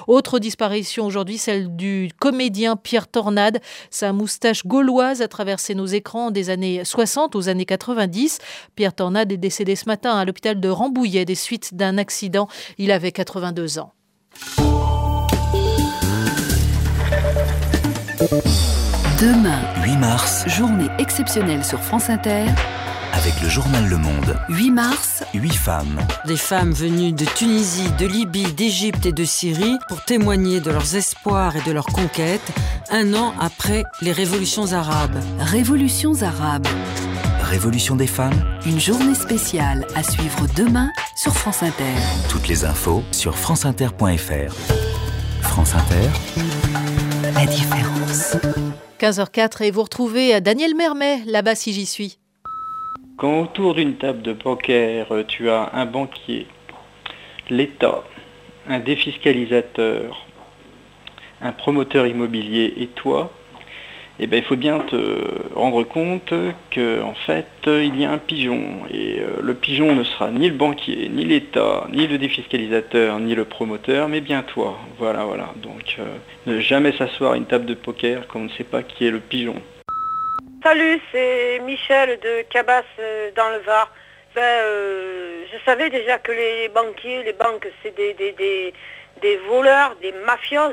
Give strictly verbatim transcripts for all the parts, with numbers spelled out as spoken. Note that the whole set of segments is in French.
Autre disparition aujourd'hui, celle du comédien Pierre Tornade. Sa moustache gauloise a traversé nos écrans des années soixante aux années quatre-vingt-dix. Pierre Tornade est décédé ce matin à l'hôpital de Rambouillet des suites d'un accident. Il avait quatre-vingt-deux ans. Demain, huit mars, journée exceptionnelle sur France Inter. Avec le journal Le Monde. huit mars, Huit femmes. Des femmes venues de Tunisie, de Libye, d'Égypte et de Syrie pour témoigner de leurs espoirs et de leurs conquêtes, un an après les révolutions arabes. Révolutions arabes. Révolution des femmes. Une journée spéciale à suivre demain sur France Inter. Toutes les infos sur franceinter point f r. France Inter. La différence. quinze heures quatre et vous retrouvez Daniel Mermet, là-bas si j'y suis. Quand autour d'une table de poker, tu as un banquier, l'État, un défiscalisateur, un promoteur immobilier et toi, eh ben, il faut bien te rendre compte qu'en fait, il y a un pigeon. Et euh, le pigeon ne sera ni le banquier, ni l'État, ni le défiscalisateur, ni le promoteur, mais bien toi. Voilà, voilà. Donc, euh, ne jamais s'asseoir à une table de poker quand on ne sait pas qui est le pigeon. Salut, c'est Michel de Cabas euh, dans le Var. Ben, euh, je savais déjà que les banquiers, les banques, c'est des, des, des, des voleurs, des mafios.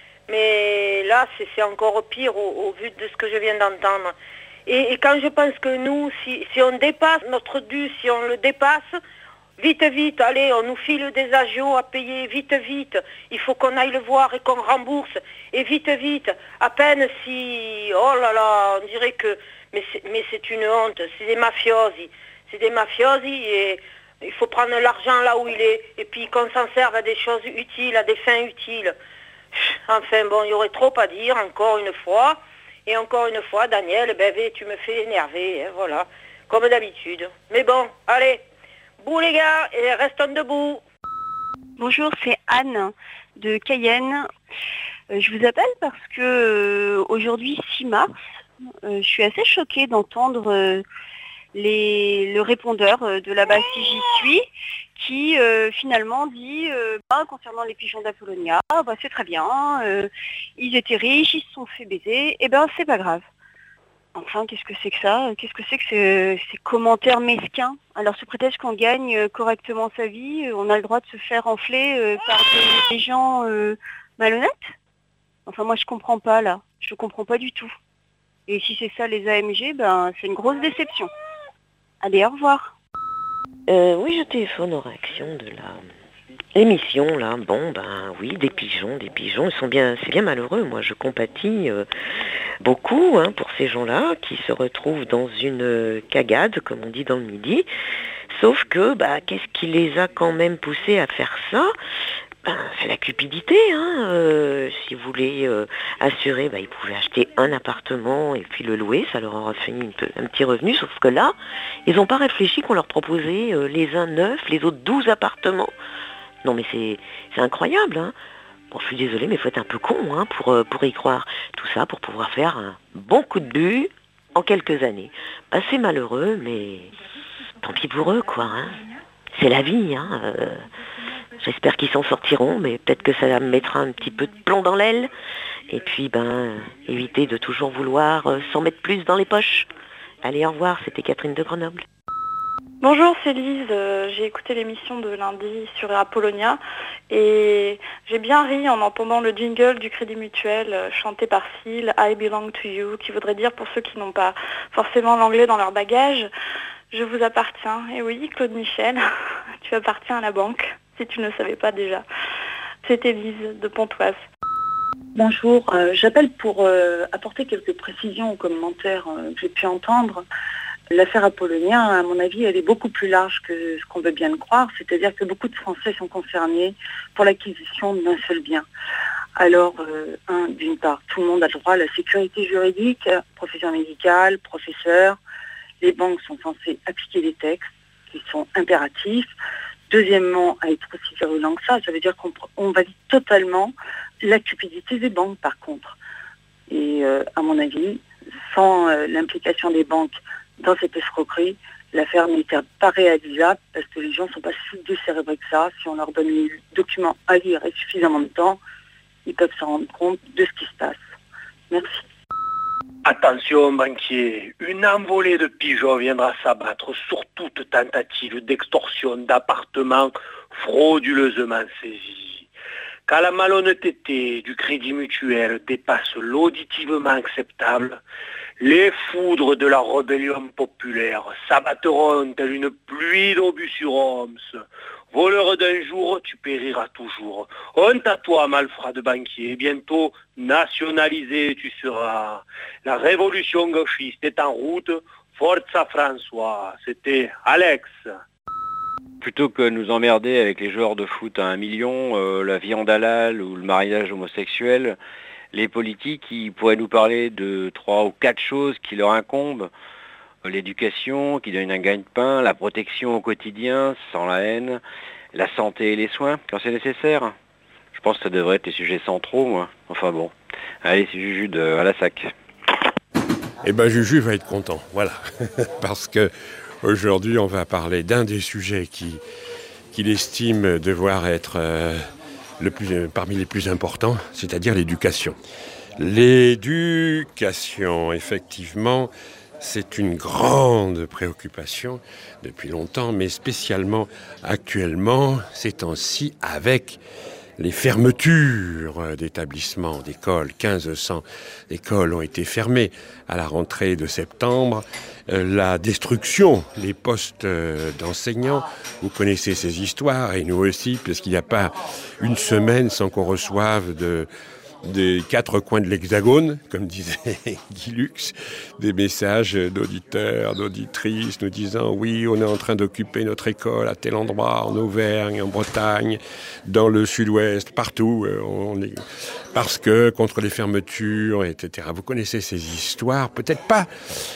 Mais là, c'est, c'est encore pire au, au vu de ce que je viens d'entendre. Et, et quand je pense que nous, si, si on dépasse notre dû, si on le dépasse, vite, vite, allez, on nous file des agios à payer, vite, vite. Il faut qu'on aille le voir et qu'on rembourse. Et vite, vite, à peine si... Oh là là, on dirait que... Mais c'est, mais c'est une honte, c'est des mafiosi. C'est des mafiosi et il faut prendre l'argent là où il est. Et puis qu'on s'en serve à des choses utiles, à des fins utiles. Enfin bon, il y aurait trop à dire, encore une fois. Et encore une fois, Daniel, ben, tu me fais énerver, hein, voilà. Comme d'habitude. Mais bon, allez... Bouh les gars, et restons debout. Bonjour, c'est Anne de Cayenne. Euh, je vous appelle parce que euh, aujourd'hui, six mars, euh, je suis assez choquée d'entendre euh, les, le répondeur euh, de là-bas si j'y suis, qui euh, finalement dit euh, bah, concernant les pigeons d'Apollonia, bah, c'est très bien, euh, ils étaient riches, ils se sont fait baiser, et ben c'est pas grave. Enfin, qu'est-ce que c'est que ça? Qu'est-ce que c'est que ces, ces commentaires mesquins? Alors, sous prétexte qu'on gagne correctement sa vie, on a le droit de se faire enfler euh, par des, des gens euh, malhonnêtes? Enfin, moi, je comprends pas, là. Je comprends pas du tout. Et si c'est ça, les A M G, ben, c'est une grosse déception. Allez, au revoir. Euh, oui, je téléphone aux réactions de la... émission, là. Bon, ben, oui, des pigeons, des pigeons. Ils sont bien... C'est bien malheureux, moi, je compatis... Euh... beaucoup hein, pour ces gens-là qui se retrouvent dans une cagade, comme on dit dans le Midi. Sauf que, bah, qu'est-ce qui les a quand même poussés à faire ça? Ben, c'est la cupidité. Hein. Euh, si vous voulez euh, assurer, bah, ils pouvaient acheter un appartement et puis le louer, ça leur aura fait une, un petit revenu. Sauf que là, ils n'ont pas réfléchi qu'on leur proposait euh, les uns neuf, les autres douze appartements. Non mais c'est, c'est incroyable, hein. Bon, je suis désolée, mais il faut être un peu con hein, pour, pour y croire. Tout ça pour pouvoir faire un bon coup de but en quelques années. Bah, c'est malheureux, mais tant pis pour eux, quoi. Hein. C'est la vie. Hein. Euh, j'espère qu'ils s'en sortiront, mais peut-être que ça mettra un petit peu de plomb dans l'aile. Et puis, ben, éviter de toujours vouloir euh, s'en mettre plus dans les poches. Allez, au revoir, c'était Catherine de Grenoble. Bonjour, c'est Lise. Euh, j'ai écouté l'émission de lundi sur Apollonia et j'ai bien ri en entendant le jingle du Crédit Mutuel euh, chanté par Seal, I belong to you, qui voudrait dire pour ceux qui n'ont pas forcément l'anglais dans leur bagage, je vous appartiens. Et oui, Claude Michel, tu appartiens à la banque, si tu ne le savais pas déjà. C'était Lise de Pontoise. Bonjour, euh, j'appelle pour euh, apporter quelques précisions aux commentaires euh, que j'ai pu entendre. L'affaire Apollonia, à mon avis, elle est beaucoup plus large que ce qu'on veut bien le croire, c'est-à-dire que beaucoup de Français sont concernés pour l'acquisition d'un seul bien. Alors, euh, un, d'une part, tout le monde a le droit à la sécurité juridique, profession médicale, professeur. Les banques sont censées appliquer des textes qui sont impératifs. Deuxièmement, à être aussi virulent que ça, ça veut dire qu'on on valide totalement la cupidité des banques, par contre. Et euh, à mon avis, sans euh, l'implication des banques dans cette escroquerie, l'affaire n'était pas réalisable parce que les gens ne sont pas si décérébrés que ça. Si on leur donne les documents à lire et suffisamment de temps, ils peuvent se rendre compte de ce qui se passe. Merci. Attention banquier, une envolée de pigeons viendra s'abattre sur toute tentative d'extorsion d'appartements frauduleusement saisis. Quand la malhonnêteté du Crédit Mutuel dépasse l'auditivement acceptable, les foudres de la rébellion populaire s'abattront telle une pluie d'obus sur Homs. Voleur d'un jour, tu périras toujours. Honte à toi, malfrat de banquier. Bientôt nationalisé tu seras. La révolution gauchiste est en route. Forza François. C'était Alex. Plutôt que nous emmerder avec les joueurs de foot à un million, euh, la viande halal ou le mariage homosexuel, les politiques ils pourraient nous parler de trois ou quatre choses qui leur incombent. L'éducation qui donne un gagne-pain, la protection au quotidien sans la haine, la santé et les soins quand c'est nécessaire. Je pense que ça devrait être les sujets centraux, moi. Enfin bon. Allez, c'est Juju de à la sac. Eh ben Juju va être content, voilà. Parce que aujourd'hui on va parler d'un des sujets qui, qu'il estime devoir être euh, le plus, euh, parmi les plus importants, c'est-à-dire l'éducation. L'éducation, effectivement, c'est une grande préoccupation depuis longtemps, mais spécialement actuellement, ces temps-ci, avec les fermetures d'établissements, d'écoles. quinze cents écoles ont été fermées à la rentrée de septembre. La destruction des postes d'enseignants, vous connaissez ces histoires, et nous aussi, parce qu'il n'y a pas une semaine sans qu'on reçoive de... des quatre coins de l'hexagone, comme disait Guy Lux, des messages d'auditeurs, d'auditrices nous disant « Oui, on est en train d'occuper notre école à tel endroit, en Auvergne, en Bretagne, dans le sud-ouest, partout, on est... parce que contre les fermetures, et cetera » Vous connaissez ces histoires, peut-être pas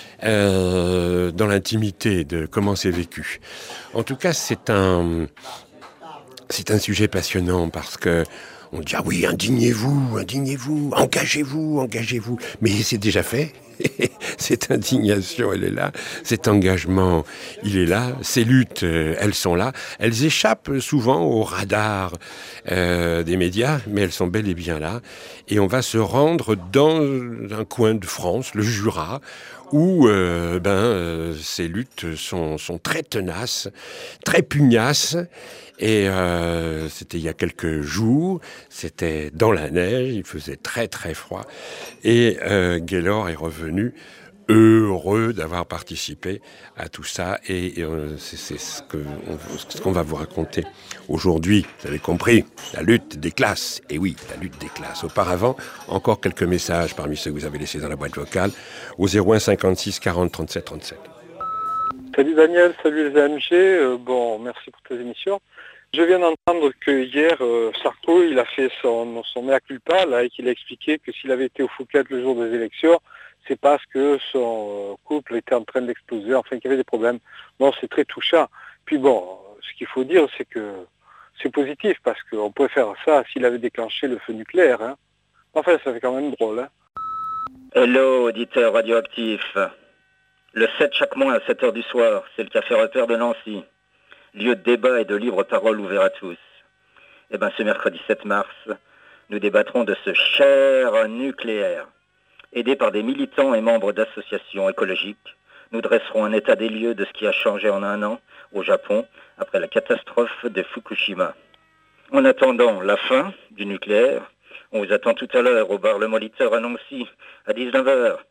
euh, dans l'intimité de comment c'est vécu. En tout cas, c'est un, c'est un sujet passionnant parce que on dit, ah oui, indignez-vous, indignez-vous, engagez-vous, engagez-vous. Mais c'est déjà fait. Cette indignation, elle est là. Cet engagement, il est là. Ces luttes, euh, elles sont là. Elles échappent souvent au radar euh, des médias, mais elles sont bel et bien là. Et on va se rendre dans un coin de France, le Jura, où euh, ben, euh, ces luttes sont, sont très tenaces, très pugnaces. Et euh, c'était il y a quelques jours, c'était dans la neige, il faisait très très froid. Et euh, Gaylor est revenu heureux d'avoir participé à tout ça. Et, et euh, c'est, c'est ce, que on, ce qu'on va vous raconter aujourd'hui. Vous avez compris, la lutte des classes. Et oui, la lutte des classes. Auparavant, encore quelques messages parmi ceux que vous avez laissés dans la boîte vocale au zéro un cinquante-six quarante trente-sept trente-sept. Salut Daniel, salut les A M G. Euh, bon, merci pour tes émissions. Je viens d'entendre que hier, euh, Sarko, il a fait son, son mea culpa, là, et qu'il a expliqué que s'il avait été au Fouquet le jour des élections, c'est parce que son couple était en train d'exploser, enfin qu'il y avait des problèmes. Bon, c'est très touchant. Puis bon, ce qu'il faut dire, c'est que c'est positif, parce qu'on pourrait faire ça s'il avait déclenché le feu nucléaire. Hein. Enfin, ça fait quand même drôle. Hein. Hello, auditeur radioactif. Le sept chaque mois à sept heures du soir, c'est le Café Repère de Nancy. Lieu de débat et de libre parole ouvert à tous. Eh bien, ce mercredi sept mars, nous débattrons de ce cher nucléaire. Aidés par des militants et membres d'associations écologiques, nous dresserons un état des lieux de ce qui a changé en un an au Japon après la catastrophe de Fukushima. En attendant la fin du nucléaire, on vous attend tout à l'heure au bar Le Moliteur à Nancy à dix-neuf heures.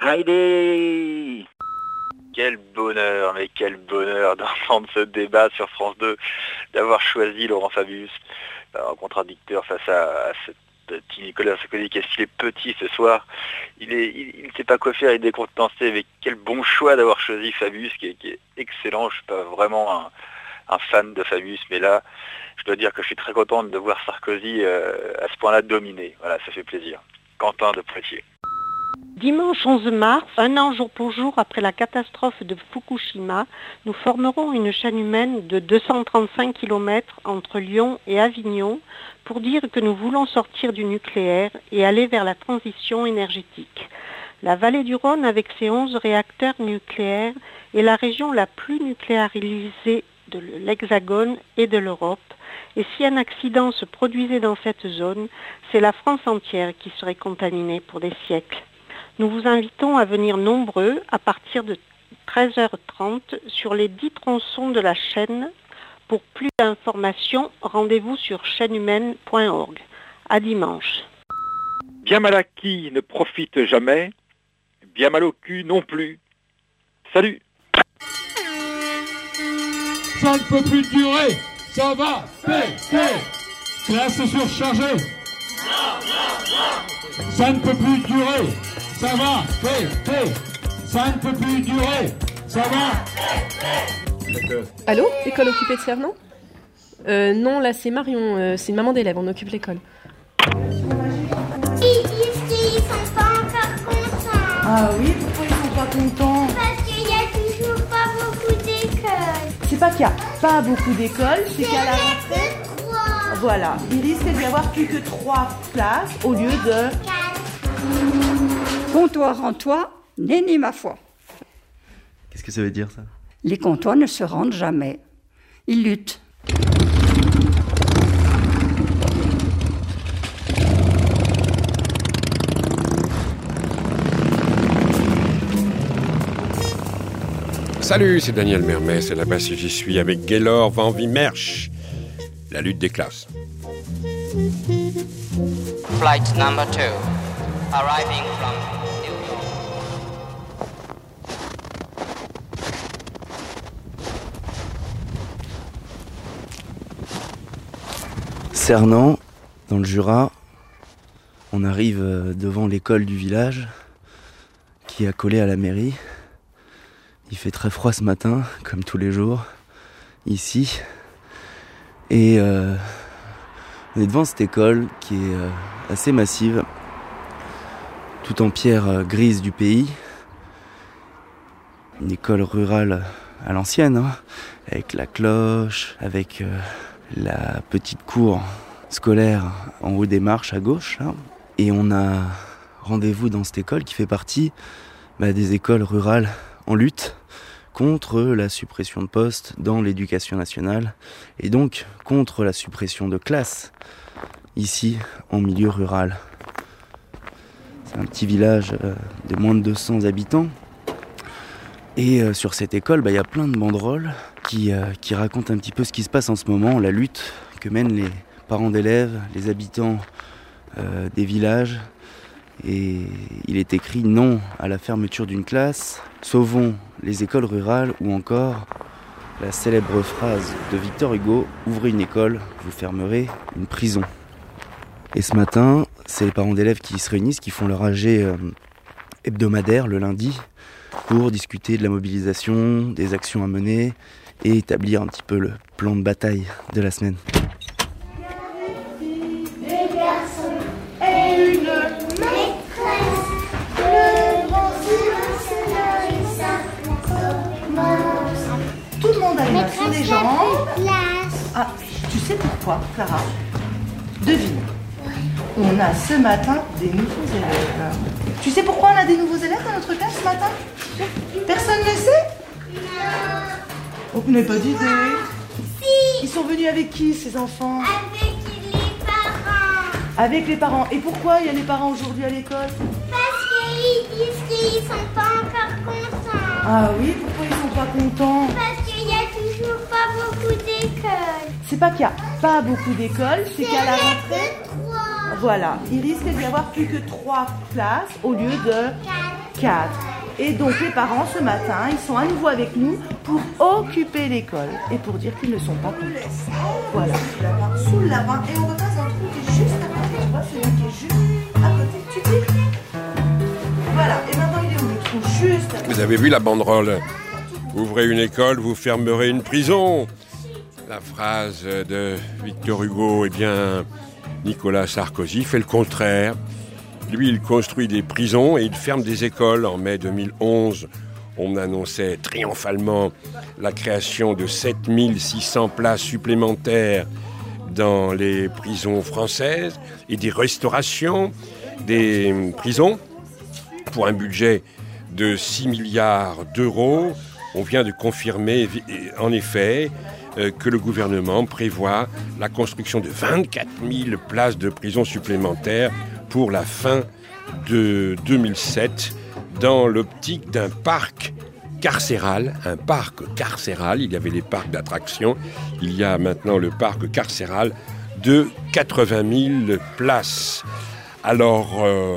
Heidi! Quel bonheur, mais quel bonheur d'entendre ce débat sur France deux, d'avoir choisi Laurent Fabius, en contradicteur face à, à ce petit Nicolas Sarkozy qui est petit ce soir. Il est, il ne sait pas quoi faire, il est décontenancé, mais quel bon choix d'avoir choisi Fabius, qui est, qui est excellent. Je ne suis pas vraiment un, un fan de Fabius, mais là, je dois dire que je suis très contente de voir Sarkozy euh, à ce point-là dominer. Voilà, ça fait plaisir. Quentin de Poitiers. Dimanche onze mars, un an jour pour jour après la catastrophe de Fukushima, nous formerons une chaîne humaine de deux cent trente-cinq kilomètres entre Lyon et Avignon pour dire que nous voulons sortir du nucléaire et aller vers la transition énergétique. La vallée du Rhône, avec ses onze réacteurs nucléaires, est la région la plus nucléarisée de l'Hexagone et de l'Europe. Et si un accident se produisait dans cette zone, c'est la France entière qui serait contaminée pour des siècles. Nous vous invitons à venir nombreux à partir de treize heures trente sur les dix tronçons de la chaîne. Pour plus d'informations, rendez-vous sur chaîne humaine point org. À dimanche. Bien mal acquis ne profite jamais, bien mal au cul non plus. Salut. Ça ne peut plus durer, ça va péter. Classe surchargée. Ça ne peut plus durer, ça va péter. Ça ne peut plus durer, ça va. Allô, école occupée de Cernan ? euh, Non, là c'est Marion, euh, c'est une maman d'élève, on occupe l'école. Ils disent qu'ils sont pas encore contents. Ah oui, pourquoi ils sont pas contents? Parce qu'il y a toujours pas beaucoup d'écoles. C'est pas qu'il y a pas beaucoup d'écoles, c'est qu'à la rentrée, voilà, il risque d'y avoir plus que trois classes au lieu de quatre. Comptoir en toi, nenni ma foi. Qu'est-ce que ça veut dire ça? Les comptoirs ne se rendent jamais. Ils luttent. Salut, c'est Daniel Mermet, c'est là-bas si j'y suis avec Gaylor Van Wimmersch. La lutte des classes. Flight number two, arriving from New York. Cernan, dans le Jura, on arrive devant l'école du village qui est accolée à la mairie. Il fait très froid ce matin, comme tous les jours, ici. Et euh, on est devant cette école qui est euh, assez massive, tout en pierre euh, grise du pays. Une école rurale à l'ancienne, hein, avec la cloche, avec euh, la petite cour scolaire en haut des marches à gauche. Là. Et on a rendez-vous dans cette école qui fait partie bah, des écoles rurales en lutte contre la suppression de postes dans l'éducation nationale et donc contre la suppression de classes ici en milieu rural. C'est un petit village de moins de deux cents habitants et euh, sur cette école, bah, y a plein de banderoles qui, euh, qui racontent un petit peu ce qui se passe en ce moment, la lutte que mènent les parents d'élèves, les habitants euh, des villages. Et il est écrit non à la fermeture d'une classe, sauvons les écoles rurales ou encore la célèbre phrase de Victor Hugo, ouvrez une école, vous fermerez une prison. Et ce matin, c'est les parents d'élèves qui se réunissent, qui font leur A G euh, hebdomadaire le lundi pour discuter de la mobilisation, des actions à mener et établir un petit peu le plan de bataille de la semaine. Sur les jambes. Ah, tu sais pourquoi, Clara? Devine. On a ce matin des nouveaux élèves. Tu sais pourquoi on a des nouveaux élèves dans notre classe ce matin? Personne ne sait? Oh, vous n'avez pas d'idée? Si. Ils sont venus avec qui, ces enfants? Avec les parents. Avec les parents. Et pourquoi il y a les parents aujourd'hui à l'école? Parce qu'ils disent qu'ils sont pas encore contents. Ah oui, pourquoi ils sont pas contents? Parce qu'il y a toujours pas beaucoup d'écoles. C'est pas qu'il y a pas beaucoup d'écoles, c'est qu'à la rentrée, voilà, il risque d'y avoir plus que trois classes au lieu de quatre. Et donc les parents ce matin, ils sont à nouveau avec nous pour occuper l'école et pour dire qu'ils ne sont pas contents. Voilà, sous le lapin. Et on repasse un trou qui est juste à côté, tu vois, celui qui est juste à côté. Tu dis? Voilà, et maintenant il est où le trou? Juste à côté. Vous avez vu la banderole? Ouvrez une école, vous fermerez une prison. La phrase de Victor Hugo, eh bien, Nicolas Sarkozy fait le contraire. Lui, il construit des prisons et il ferme des écoles. En mai deux mille onze, on annonçait triomphalement la création de sept mille six cents places supplémentaires dans les prisons françaises et des restaurations des prisons pour un budget de six milliards d'euros. On vient de confirmer, en effet, euh, que le gouvernement prévoit la construction de vingt-quatre mille places de prison supplémentaires pour la fin de deux mille sept dans l'optique d'un parc carcéral, un parc carcéral. Il y avait les parcs d'attractions, il y a maintenant le parc carcéral de quatre-vingt mille places. Alors, euh,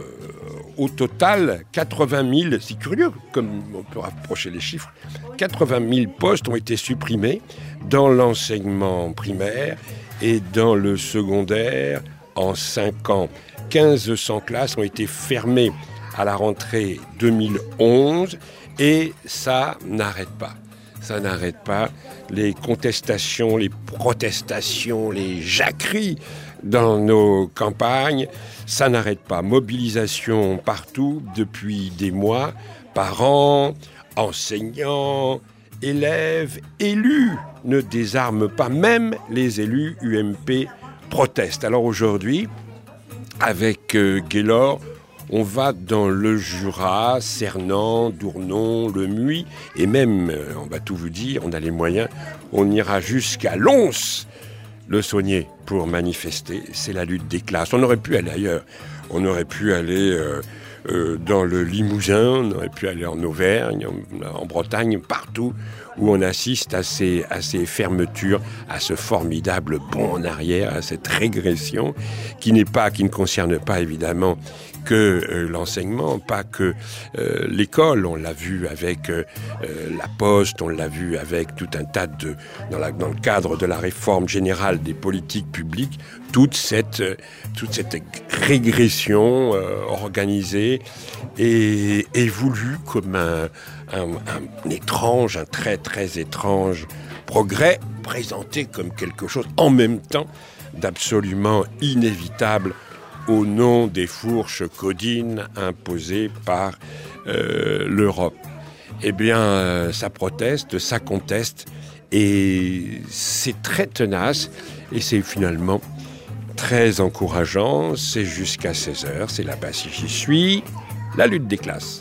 au total, quatre-vingt mille, c'est curieux, comme on peut rapprocher les chiffres, quatre-vingt mille postes ont été supprimés dans l'enseignement primaire et dans le secondaire en cinq ans. quinze cents classes ont été fermées à la rentrée deux mille onze et ça n'arrête pas. Ça n'arrête pas. Les contestations, les protestations, les jacqueries dans nos campagnes, ça n'arrête pas. Mobilisation partout depuis des mois, parents, enseignants, élèves, élus ne désarment pas. Même les élus U M P protestent. Alors aujourd'hui, avec euh, Gaylor, on va dans le Jura, Cernan, Dournon, le Muy, et même, euh, on va tout vous dire, on a les moyens, on ira jusqu'à Lons, le Saunier, pour manifester. C'est la lutte des classes. On aurait pu aller ailleurs. On aurait pu aller euh, euh, dans le Limousin, on aurait pu aller en Auvergne, en, en Bretagne, partout où on assiste à ces, à ces fermetures, à ce formidable bond en arrière, à cette régression qui n'est pas, qui ne concerne pas évidemment que euh, l'enseignement, pas que euh, l'école. On l'a vu avec euh, la Poste, on l'a vu avec tout un tas de... Dans, la, dans le cadre de la réforme générale des politiques publiques, toute cette, toute cette régression euh, organisée et, et voulue comme un, un, un étrange, un très très étrange progrès, présenté comme quelque chose en même temps d'absolument inévitable au nom des fourches codines imposées par euh, l'Europe. Eh bien, euh, ça proteste, ça conteste, et c'est très tenace, et c'est finalement très encourageant. C'est jusqu'à seize heures, c'est là-bas si j'y suis, la lutte des classes.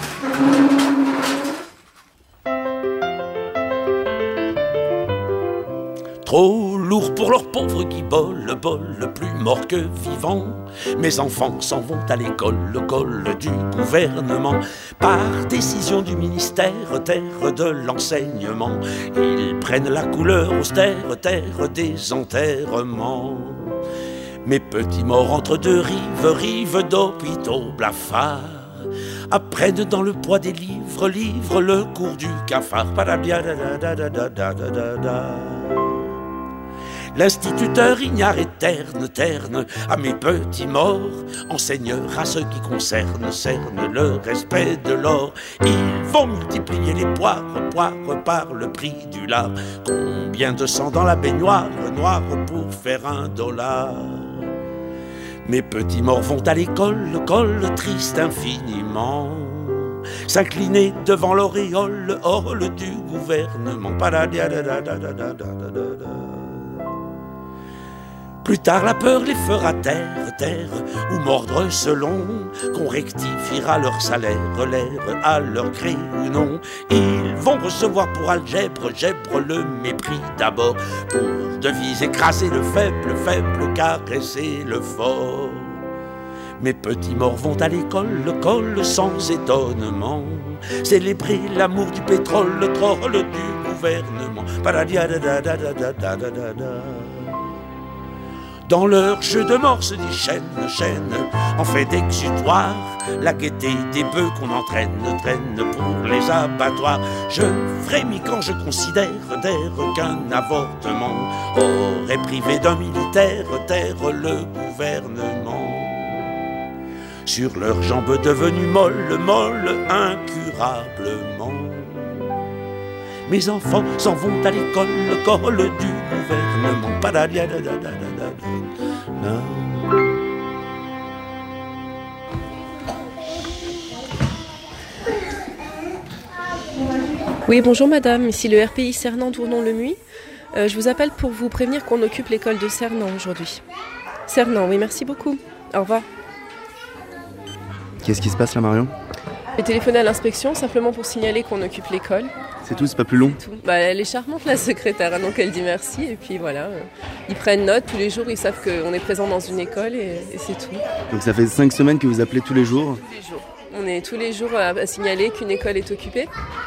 Trop lourd pour leurs pauvres qui bol, bol, plus mort que vivant. Mes enfants s'en vont à l'école, le col du gouvernement. Par décision du ministère, terre de l'enseignement, ils prennent la couleur austère, terre des enterrements. Mes petits morts entre deux rives, rives d'hôpitaux blafards, apprennent dans le poids des livres, livres le cours du cafard. L'instituteur ignare et terne, terne à mes petits morts, enseignera ce qui concerne, cerne le respect de l'or. Ils vont multiplier les poires, poires par le prix du lard. Combien de sang dans la baignoire, noire pour faire un dollar. Mes petits morts vont à l'école, le col triste infiniment, s'incliner devant l'auréole, orle du gouvernement. Plus tard la peur les fera taire, taire, ou mordre selon qu'on rectifiera leur salaire, l'air à leur gré ou non. Ils vont recevoir pour algèbre, gèbre le mépris d'abord, pour devise écraser le faible, faible, caresser le fort. Mes petits morts vont à l'école, le col sans étonnement, célébrer l'amour du pétrole, le troll du gouvernement. Dans leur jeu de mort se dit chaîne, chaîne, en fait d'exutoire, la gaieté des bœufs qu'on entraîne, traîne pour les abattoirs. Je frémis quand je considère d'air qu'un avortement aurait privé d'un militaire terre le gouvernement. Sur leurs jambes devenues molles, molles, incurablement. Mes enfants s'en vont à l'école, le col du gouvernement. Oui, bonjour madame, ici le R P I Cernan-Dournon-le-Muy. Euh, je vous appelle pour vous prévenir qu'on occupe l'école de Cernan aujourd'hui. Cernan, oui, merci beaucoup. Au revoir. Qu'est-ce qui se passe là, Marion ? J'ai téléphoné à l'inspection simplement pour signaler qu'on occupe l'école. C'est tout, c'est pas plus long. Bah, elle est charmante la secrétaire, donc elle dit merci et puis voilà. Ils prennent note tous les jours, ils savent qu'on est présent dans une école et, et c'est tout. Donc ça fait cinq semaines que vous appelez tous les jours ? Tous les jours. On est tous les jours à, à signaler qu'une école est occupée.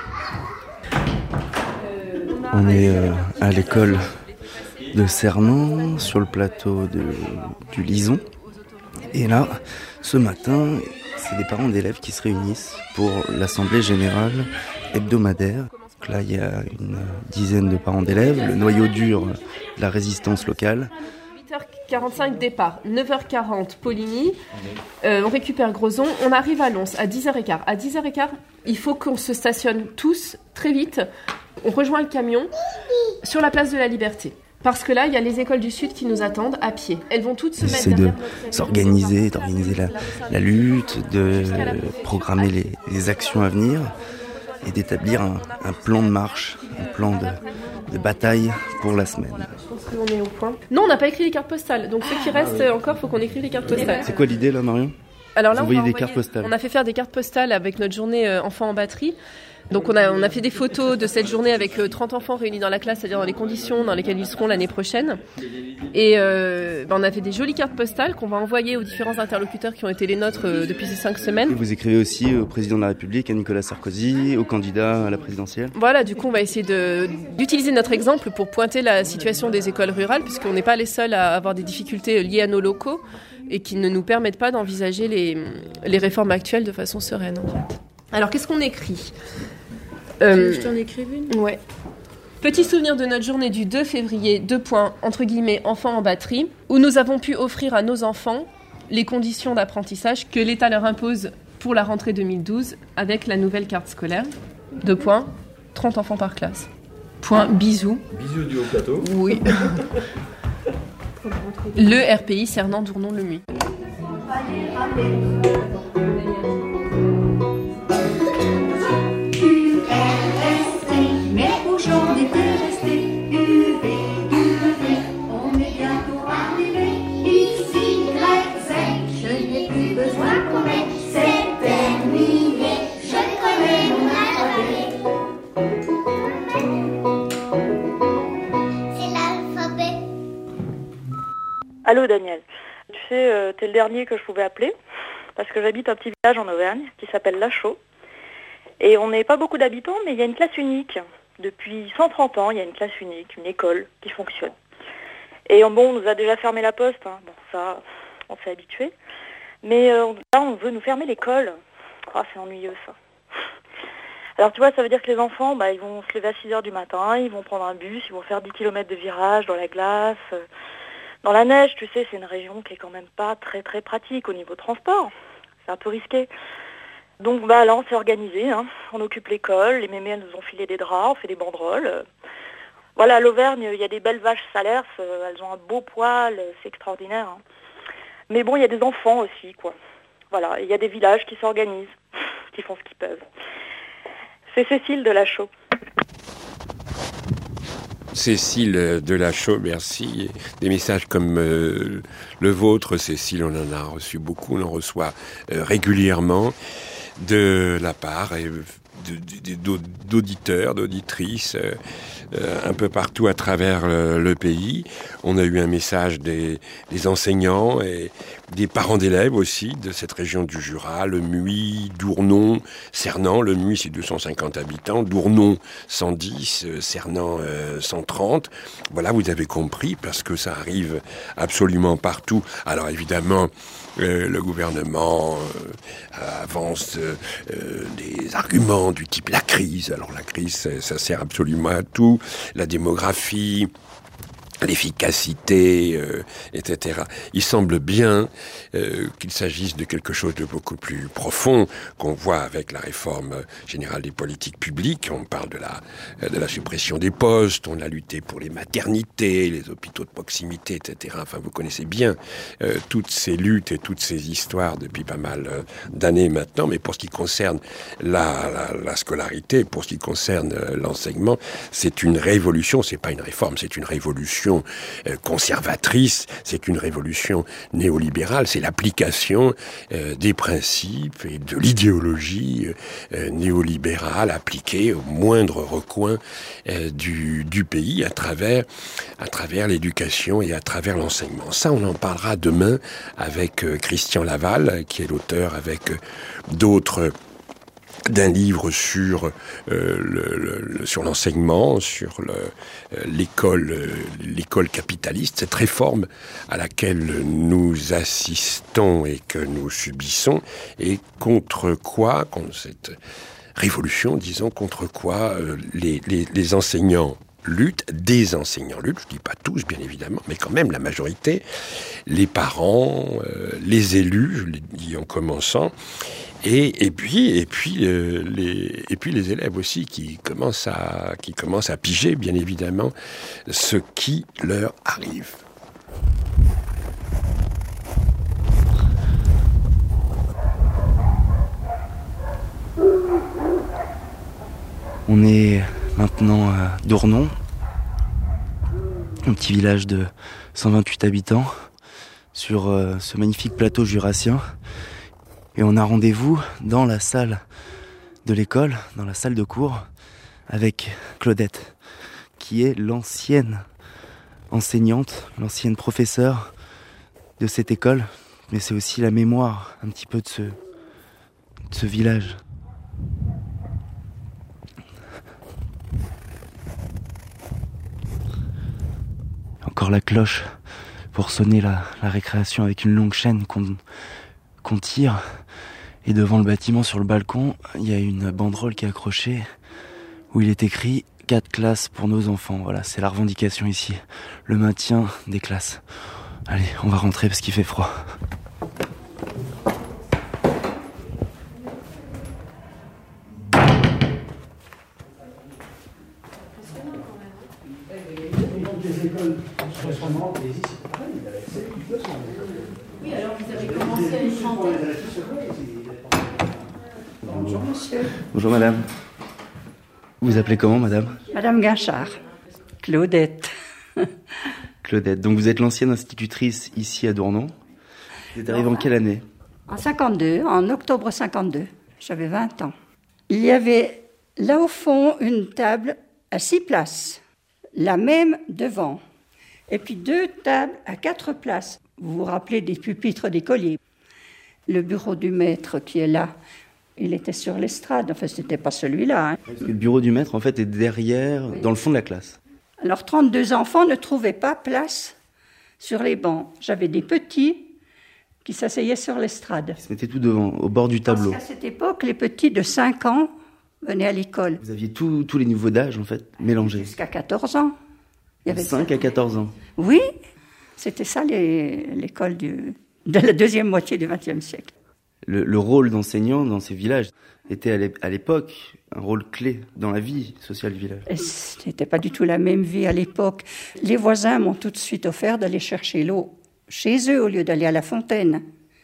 On est euh, à l'école de Cernan, sur le plateau de, du Lison. Et là, ce matin, c'est des parents d'élèves qui se réunissent pour l'assemblée générale hebdomadaire. Donc là, il y a une dizaine de parents d'élèves, le noyau dur de la résistance locale. huit heures quarante-cinq départ, neuf heures quarante Poligny, euh, on récupère Grozon, on arrive à Lons à dix heures quinze. À dix heures quinze, il faut qu'on se stationne tous très vite. On rejoint le camion sur la place de la Liberté. Parce que là, il y a les écoles du Sud qui nous attendent à pied. Elles vont toutes se C'est mettre de derrière notre s'organiser, d'organiser la, la lutte, de programmer les, les actions à venir et d'établir un, un plan de marche, un plan de, de bataille pour la semaine. Je pense qu'on est au point. Non, on n'a pas écrit les cartes postales. Donc ce qui reste encore, il faut qu'on écrive les cartes postales. C'est quoi l'idée là, Marion? Alors là, Vous on, envoyez va des envoyer, cartes postales. On a fait faire des cartes postales avec notre journée euh, enfants en batterie. Donc on a, on a fait des photos de cette journée avec euh, trente enfants réunis dans la classe, c'est-à-dire dans les conditions dans lesquelles ils seront l'année prochaine. Et euh, ben on a fait des jolies cartes postales qu'on va envoyer aux différents interlocuteurs qui ont été les nôtres euh, depuis ces cinq semaines. Et vous écrivez aussi au président de la République, à Nicolas Sarkozy, au candidat à la présidentielle. Voilà, du coup on va essayer de, d'utiliser notre exemple pour pointer la situation des écoles rurales, puisqu'on n'est pas les seuls à avoir des difficultés liées à nos locaux et qui ne nous permettent pas d'envisager les, les réformes actuelles de façon sereine en fait. Alors qu'est-ce qu'on écrit ? Euh, Je t'en écrive une ? Ouais. Petit souvenir de notre journée du deux février, deux points, entre guillemets, enfants en batterie, où nous avons pu offrir à nos enfants les conditions d'apprentissage que l'État leur impose pour la rentrée deux mille douze avec la nouvelle carte scolaire. Deux points, trente enfants par classe. Point, bisous. Bisous du haut plateau. Oui. Le R P I Cernan Dournon le Muy. Mais aujourd'hui t'es resté U V, U V, on est bientôt arrivé. Ici, Y, Z, je n'ai plus besoin qu'on m'aide, c'est terminé, je connais mon alphabet. C'est l'alphabet. Allô Daniel, tu sais, euh, t'es le dernier que je pouvais appeler, parce que j'habite un petit village en Auvergne qui s'appelle Lachaud. Et on n'est pas beaucoup d'habitants, mais il y a une classe unique. Depuis cent trente ans, il y a une classe unique, une école qui fonctionne. Et bon, on nous a déjà fermé la poste, hein. Bon, ça, on s'est habitué. Mais euh, là, on veut nous fermer l'école. Oh, c'est ennuyeux, ça. Alors, tu vois, ça veut dire que les enfants, bah, ils vont se lever à six heures du matin, ils vont prendre un bus, ils vont faire dix kilomètres de virage dans la glace. Dans la neige, tu sais, c'est une région qui est quand même pas très, très pratique au niveau transport. C'est un peu risqué. Donc bah, là, on s'est organisé, hein. On occupe l'école, les mémés nous ont filé des draps, on fait des banderoles. Voilà, à l'Auvergne, il y a des belles vaches salers, elles ont un beau poil, c'est extraordinaire. Hein. Mais bon, il y a des enfants aussi, quoi. Voilà, il y a des villages qui s'organisent, qui font ce qu'ils peuvent. C'est Cécile de Lachaud. Cécile de Lachaud, merci. Des messages comme euh, le vôtre, Cécile, on en a reçu beaucoup, on en reçoit euh, régulièrement de la part et de, de, d'auditeurs, d'auditrices, euh, euh, un peu partout à travers le, le pays. On a eu un message des, des enseignants et des parents d'élèves aussi de cette région du Jura, le Muy, Dournon, Cernan. Le Muy, c'est deux cent cinquante habitants, Dournon, cent dix, euh, Cernan, euh, cent trente. Voilà, vous avez compris, parce que ça arrive absolument partout. Alors évidemment, euh, le gouvernement euh, avance euh, euh, des arguments du type la crise. Alors la crise, ça, ça sert absolument à tout. La démographie, l'efficacité, euh, et cetera. Il semble bien euh, qu'il s'agisse de quelque chose de beaucoup plus profond qu'on voit avec la réforme générale des politiques publiques. On parle de la, de la suppression des postes, on a lutté pour les maternités, les hôpitaux de proximité, et cetera. Enfin, vous connaissez bien euh, toutes ces luttes et toutes ces histoires depuis pas mal euh, d'années maintenant. Mais pour ce qui concerne la, la, la scolarité, pour ce qui concerne euh, l'enseignement, c'est une révolution, c'est pas une réforme, c'est une révolution révolution euh, conservatrice, c'est une révolution néolibérale, c'est l'application euh, des principes et de l'idéologie euh, néolibérale appliquée au moindre recoin euh, du, du pays à travers, à travers l'éducation et à travers l'enseignement. Ça, on en parlera demain avec euh, Christian Laval, qui est l'auteur avec euh, d'autres d'un livre sur euh, le, le, sur l'enseignement, sur le, euh, l'école, euh, l'école capitaliste, cette réforme à laquelle nous assistons et que nous subissons, et contre quoi, contre cette révolution, disons, contre quoi euh, les, les, les enseignants luttent, des enseignants luttent, je ne dis pas tous bien évidemment, mais quand même la majorité, les parents, euh, les élus, je l'ai dit en commençant, Et, et puis, et puis, euh, les, et puis les élèves aussi qui commencent à, qui commencent à piger, bien évidemment, ce qui leur arrive. On est maintenant à Dournon, un petit village de cent vingt-huit habitants, sur euh, ce magnifique plateau jurassien. Et on a rendez-vous dans la salle de l'école, dans la salle de cours, avec Claudette, qui est l'ancienne enseignante, l'ancienne professeure de cette école. Mais c'est aussi la mémoire un petit peu de ce, de ce village. Encore la cloche pour sonner la, la récréation avec une longue chaîne qu'on, qu'on tire. Et devant le bâtiment, sur le balcon, il y a une banderole qui est accrochée où il est écrit « quatre classes pour nos enfants ». Voilà, c'est la revendication ici, le maintien des classes. Allez, on va rentrer parce qu'il fait froid. Oui, alors vous avez commencé à y chanter. Bonjour monsieur. Bonjour madame. Vous vous appelez comment madame? Madame Guinchard. Claudette. Claudette. Donc vous êtes l'ancienne institutrice ici à Dournon. Vous êtes arrivée en quelle année? En cinquante-deux, en octobre cinquante-deux. J'avais vingt ans. Il y avait là au fond une table à six places, la même devant. Et puis deux tables à quatre places. Vous vous rappelez des pupitres d'écoliers. Le bureau du maître qui est là, il était sur l'estrade. Enfin, ce n'était pas celui-là. Hein. Parce que le bureau du maître, en fait, est derrière, oui, dans le fond de la classe. Alors, trente-deux enfants ne trouvaient pas place sur les bancs. J'avais des petits qui s'asseyaient sur l'estrade. Ils se mettaient tout devant, au bord du tableau. Parce qu'à cette époque, les petits de cinq ans venaient à l'école. Vous aviez tout, tous les niveaux d'âge, en fait, mélangés. Jusqu'à quatorze ans. Il y avait cinq à quatorze ans. Oui, c'était ça les, l'école du, de la deuxième moitié du vingtième siècle. Le, le rôle d'enseignant dans ces villages était à l'époque un rôle clé dans la vie sociale du village. Et ce n'était pas du tout la même vie à l'époque. Les voisins m'ont tout de suite offert d'aller chercher l'eau chez eux au lieu d'aller à la fontaine.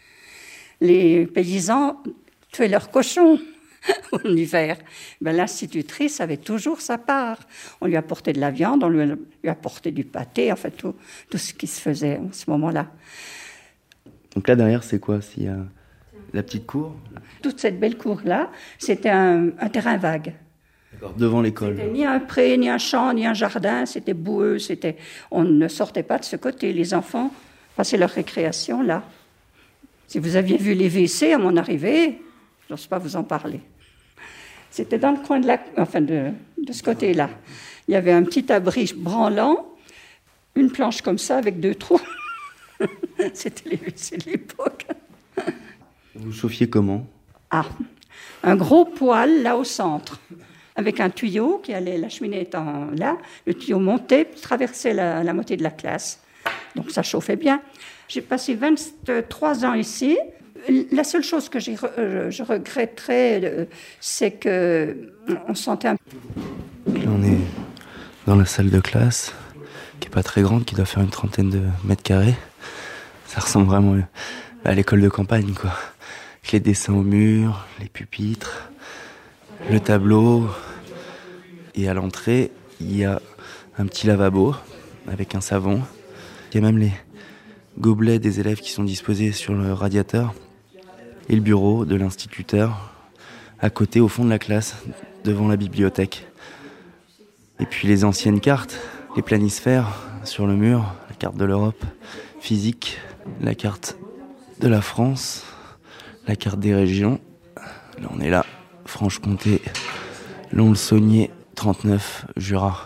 Les paysans tuaient leurs cochons en hiver. Ben, l'institutrice avait toujours sa part. On lui apportait de la viande, on lui, lui apportait du pâté, enfin tout, tout ce qui se faisait en ce moment-là. Donc là derrière, c'est quoi? S'il y a la petite cour? Toute cette belle cour-là, c'était un, un terrain vague. D'accord, devant l'école. C'était ni un pré, ni un champ, ni un jardin, c'était boueux, c'était... on ne sortait pas de ce côté. Les enfants passaient leur récréation là. Si vous aviez vu les W C à mon arrivée, je n'ose pas vous en parler. C'était dans le coin de, la, enfin de, de ce côté-là. Il y avait un petit abri branlant, une planche comme ça avec deux trous. C'était les W C de l'époque. Vous chauffiez comment? Ah, un gros poêle là au centre, avec un tuyau qui allait, la cheminée étant là, le tuyau montait, traversait la, la moitié de la classe. Donc ça chauffait bien. J'ai passé vingt-trois ans ici. La seule chose que j'ai, euh, je regretterais, euh, c'est qu'on sentait un... Là, on est dans la salle de classe, qui n'est pas très grande, qui doit faire une trentaine de mètres carrés. Ça ressemble vraiment à l'école de campagne, quoi. Avec les dessins au mur, les pupitres, le tableau. Et à l'entrée, il y a un petit lavabo avec un savon. Il y a même les gobelets des élèves qui sont disposés sur le radiateur. Et le bureau de l'instituteur, à côté, au fond de la classe, devant la bibliothèque. Et puis les anciennes cartes, les planisphères sur le mur, la carte de l'Europe physique, la carte de la France, la carte des régions. Là, on est là, Franche-Comté, Lons-le-Saunier, trente-neuf, Jura.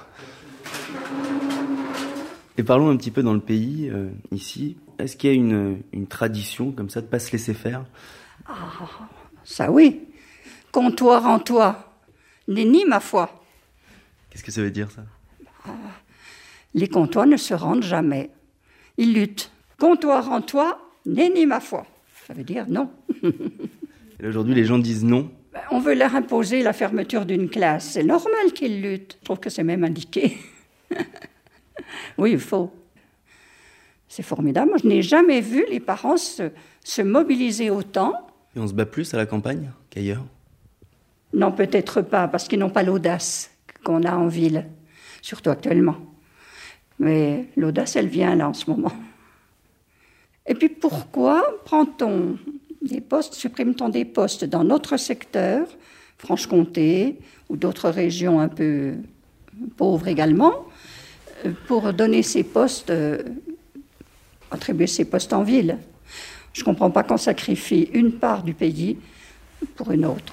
Et parlons un petit peu dans le pays, euh, ici. Est-ce qu'il y a une, une tradition comme ça de ne pas se laisser faire ? Ah, ça oui. Comptoir en toi, nenni ma foi. Qu'est-ce que ça veut dire, ça ? Ah, les comptoirs ne se rendent jamais. Ils luttent. Comptoir en toi, nenni ma foi. Ça veut dire non. Et là, aujourd'hui, les gens disent non. Ben, on veut leur imposer la fermeture d'une classe. C'est normal qu'ils luttent. Je trouve que c'est même indiqué. Oui, il faut. C'est formidable. Moi, je n'ai jamais vu les parents se, se mobiliser autant. Et on se bat plus à la campagne qu'ailleurs ? Non, peut-être pas, parce qu'ils n'ont pas l'audace qu'on a en ville, surtout actuellement. Mais l'audace, elle vient là en ce moment. Et puis pourquoi prend-on des postes, supprime-t-on des postes dans notre secteur, Franche-Comté, ou d'autres régions un peu pauvres également, pour donner ces postes, euh, attribuer ces postes en ville. Je ne comprends pas qu'on sacrifie une part du pays pour une autre.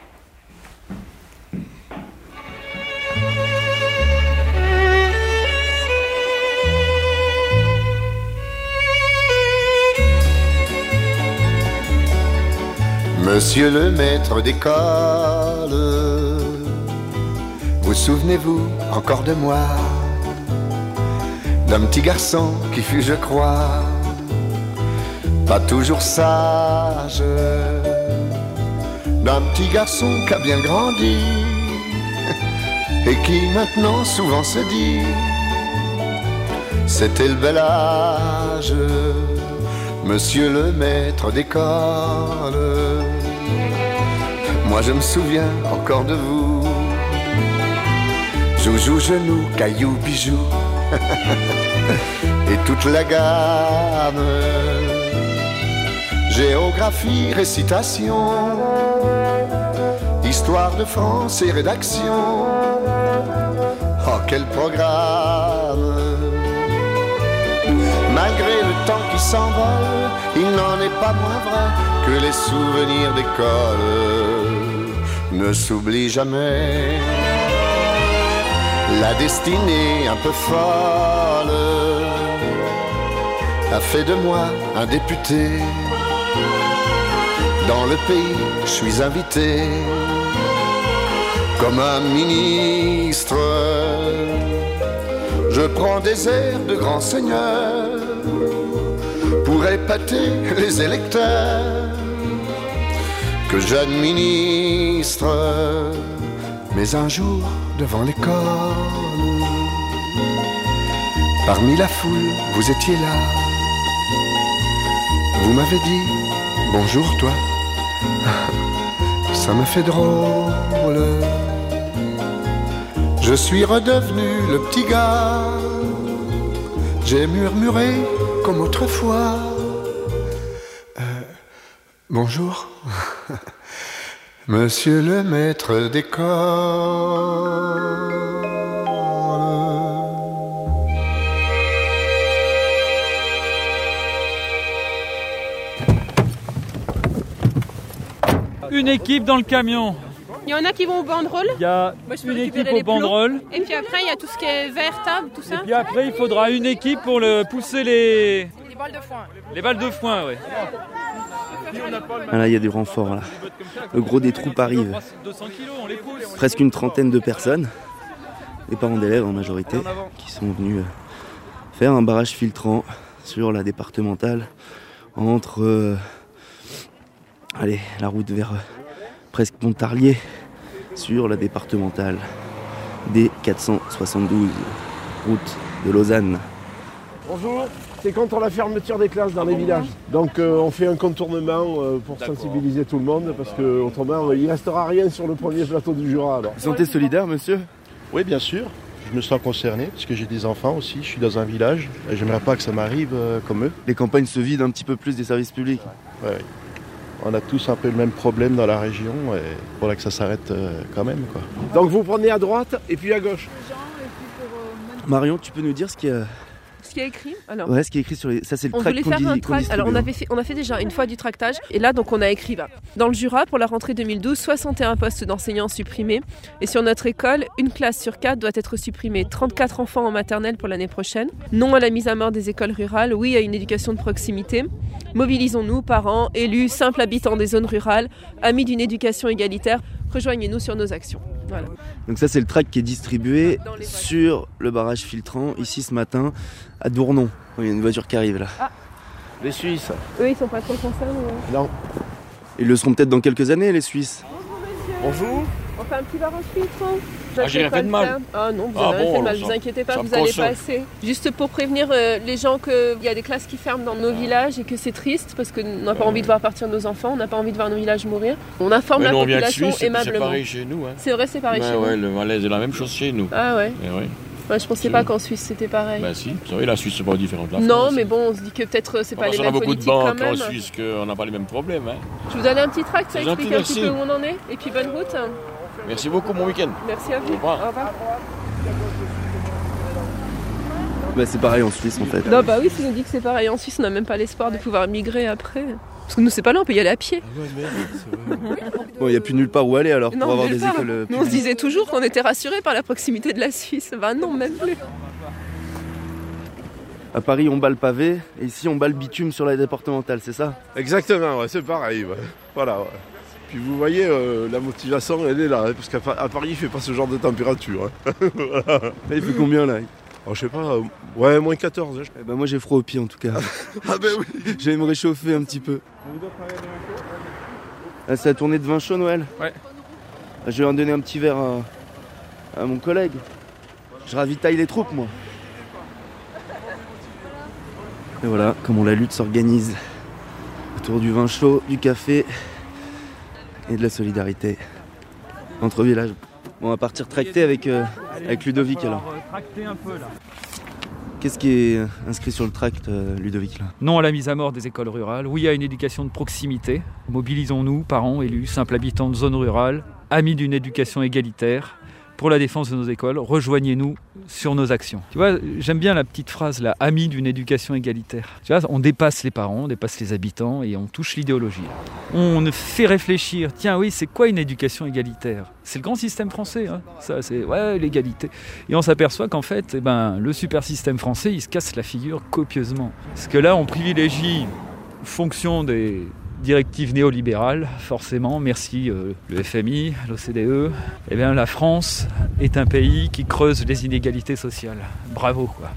Monsieur le maître d'école, vous souvenez-vous encore de moi, d'un petit garçon qui fut, je crois, pas toujours sage, d'un petit garçon qui a bien grandi et qui maintenant souvent se dit c'était le bel âge, monsieur le maître d'école. Moi je me souviens encore de vous, joujou, genou, caillou, bijou et toute la gamme, géographie, récitation, histoire de France et rédaction. Oh quel programme! Malgré le temps qui s'envole, il n'en est pas moins vrai que les souvenirs d'école ne s'oublient jamais. La destinée un peu folle a fait de moi un député. Dans le pays, je suis invité comme un ministre. Je prends des airs de grand seigneur pour épater les électeurs que j'administre. Mais un jour, devant l'école, parmi la foule, vous étiez là. Vous m'avez dit bonjour toi. Ça me fait drôle. Je suis redevenu le petit gars. J'ai murmuré comme autrefois. Euh, bonjour, monsieur le maître d'école. Une équipe dans le camion. Il y en a qui vont au banderole. Il y a Moi, je peux une équipe récupérer les au banderole. plots. Et puis après, il y a tout ce qui est verre, table, tout ça. Et puis après, il faudra une équipe pour le pousser les... Les balles de foin. Les balles de foin, oui. Ah là, il y a du renfort, là. Le gros des troupes arrive. Presque une trentaine de personnes, les parents d'élèves en majorité, qui sont venus faire un barrage filtrant sur la départementale entre euh, allez, la route vers euh, presque Pontarlier, sur la départementale D quatre cent soixante-douze, route de Lausanne. Bonjour, c'est contre la fermeture des classes dans les villages. Donc euh, on fait un contournement euh, pour sensibiliser tout le monde, parce qu'autrement il ne restera rien sur le premier plateau du Jura. Alors. Vous sentez solidaire, monsieur ? Oui, bien sûr. je me sens concerné parce que j'ai des enfants aussi, je suis dans un village et j'aimerais pas que ça m'arrive euh, comme eux. Les campagnes se vident un petit peu plus des services publics. Ouais, ouais. On a tous un peu le même problème dans la région et il faudrait que ça s'arrête euh, quand même, quoi. Donc vous prenez à droite et puis à gauche. Marion, tu peux nous dire ce qu'il y a... Ce qui est écrit alors. Ouais, ce qui est écrit sur les... Ça, c'est le on tract voulait qu'on faire dit, un qu'on tract. Alors, on, avait fait, on a fait déjà une fois du tractage. Et là, donc, on a écrit là. Dans le Jura, pour la rentrée deux mille douze, soixante et un postes d'enseignants supprimés. Et sur notre école, une classe sur quatre doit être supprimée. trente-quatre enfants en maternelle pour l'année prochaine. Non à la mise à mort des écoles rurales. Oui à une éducation de proximité. Mobilisons-nous, parents, élus, simples habitants des zones rurales, amis d'une éducation égalitaire. Rejoignez-nous sur nos actions. Voilà. Donc ça, c'est le tract qui est distribué sur le barrage filtrant, ici ce matin, à Dournon. Il y a une voiture qui arrive là. Ah. Les Suisses. Eux, ils sont pas trop concernés. Ouais. Non. Ils le seront peut-être dans quelques années, les Suisses. Bonjour. On fait un petit barrage filtrant. Ah, j'ai rien fait de mal. Ah non, vous ah avez bon, fait de mal, ça, vous inquiétez pas, ça vous me allez console. passer. Juste pour prévenir euh, les gens qu'il y a des classes qui ferment dans nos villages et que c'est triste parce qu'on n'a pas envie de voir partir nos enfants, on n'a pas envie de voir nos villages mourir. On informe Mais la nous, on vient de population Suisse, et puis aimablement. c'est pareil chez nous. Hein. C'est vrai, c'est pareil bah, chez ouais, nous. Le malaise est la même chose chez nous. Ah ouais. Et ouais. Ouais, je pensais C'est pas nous. qu'en Suisse c'était pareil. Bah si, vous savez, la Suisse c'est pas différent de la France. Non, mais bon, on se dit que peut-être c'est pas Parce les qu'on a mêmes beaucoup de politiques quand banques même. en Suisse qu'on n'a pas les mêmes problèmes. Hein. Je vous donne un petit tract, ça C'est explique gentil, un petit merci. peu où on en est. Et puis bonne route. Merci beaucoup, bon week-end. Merci à vous. Au revoir. Au revoir. Bah, c'est pareil en Suisse en fait. Non, bah oui, si on dit que c'est pareil en Suisse, on n'a même pas l'espoir de pouvoir migrer après. Parce que nous, c'est pas là, on peut y aller à pied. Bon, il n'y a plus nulle part où aller alors pour Non, avoir nulle des part. écoles Nous, on se publiques. disait toujours qu'on était rassurés par la proximité de la Suisse. Bah non, même plus. À Paris, on bat le pavé et ici, on bat le bitume sur la départementale, c'est ça? Exactement, ouais, c'est pareil. Ouais. Voilà. Ouais. Puis vous voyez, euh, la motivation, elle est là, hein, parce qu'à à Paris, il fait pas ce genre de température. Hein. Voilà. Là, il fait combien là? Oh, je sais pas, euh, ouais, moins quatorze. Hein. Eh ben, moi, j'ai froid aux pieds en tout cas. Ah ben oui. J'allais me réchauffer un petit peu. Ah, c'est la tournée de vin chaud, Noël? Ouais. Je vais en donner un petit verre à, à mon collègue. Je ravitaille les troupes, moi. Et voilà comment la lutte s'organise autour du vin chaud, du café et de la solidarité entre villages. Bon, on va partir tracter avec, euh, avec Ludovic alors. Tracter un peu là. Qu'est-ce qui est inscrit sur le tract, euh, Ludovic là? Non à la mise à mort des écoles rurales, oui à une éducation de proximité. Mobilisons-nous, parents, élus, simples habitants de zones rurales, amis d'une éducation égalitaire, pour la défense de nos écoles, rejoignez-nous sur nos actions. Tu vois, j'aime bien la petite phrase là, amis d'une éducation égalitaire. Tu vois, on dépasse les parents, on dépasse les habitants et on touche l'idéologie. On fait réfléchir, tiens oui, c'est quoi une éducation égalitaire? C'est le grand système français, hein. Ça c'est ouais, l'égalité. Et on s'aperçoit qu'en fait, eh ben, le super système français, il se casse la figure copieusement. Parce que là, on privilégie fonction des directives néolibérales, forcément, merci euh, le F M I, l'O C D E. Eh bien, la France est un pays qui creuse les inégalités sociales. Bravo, quoi.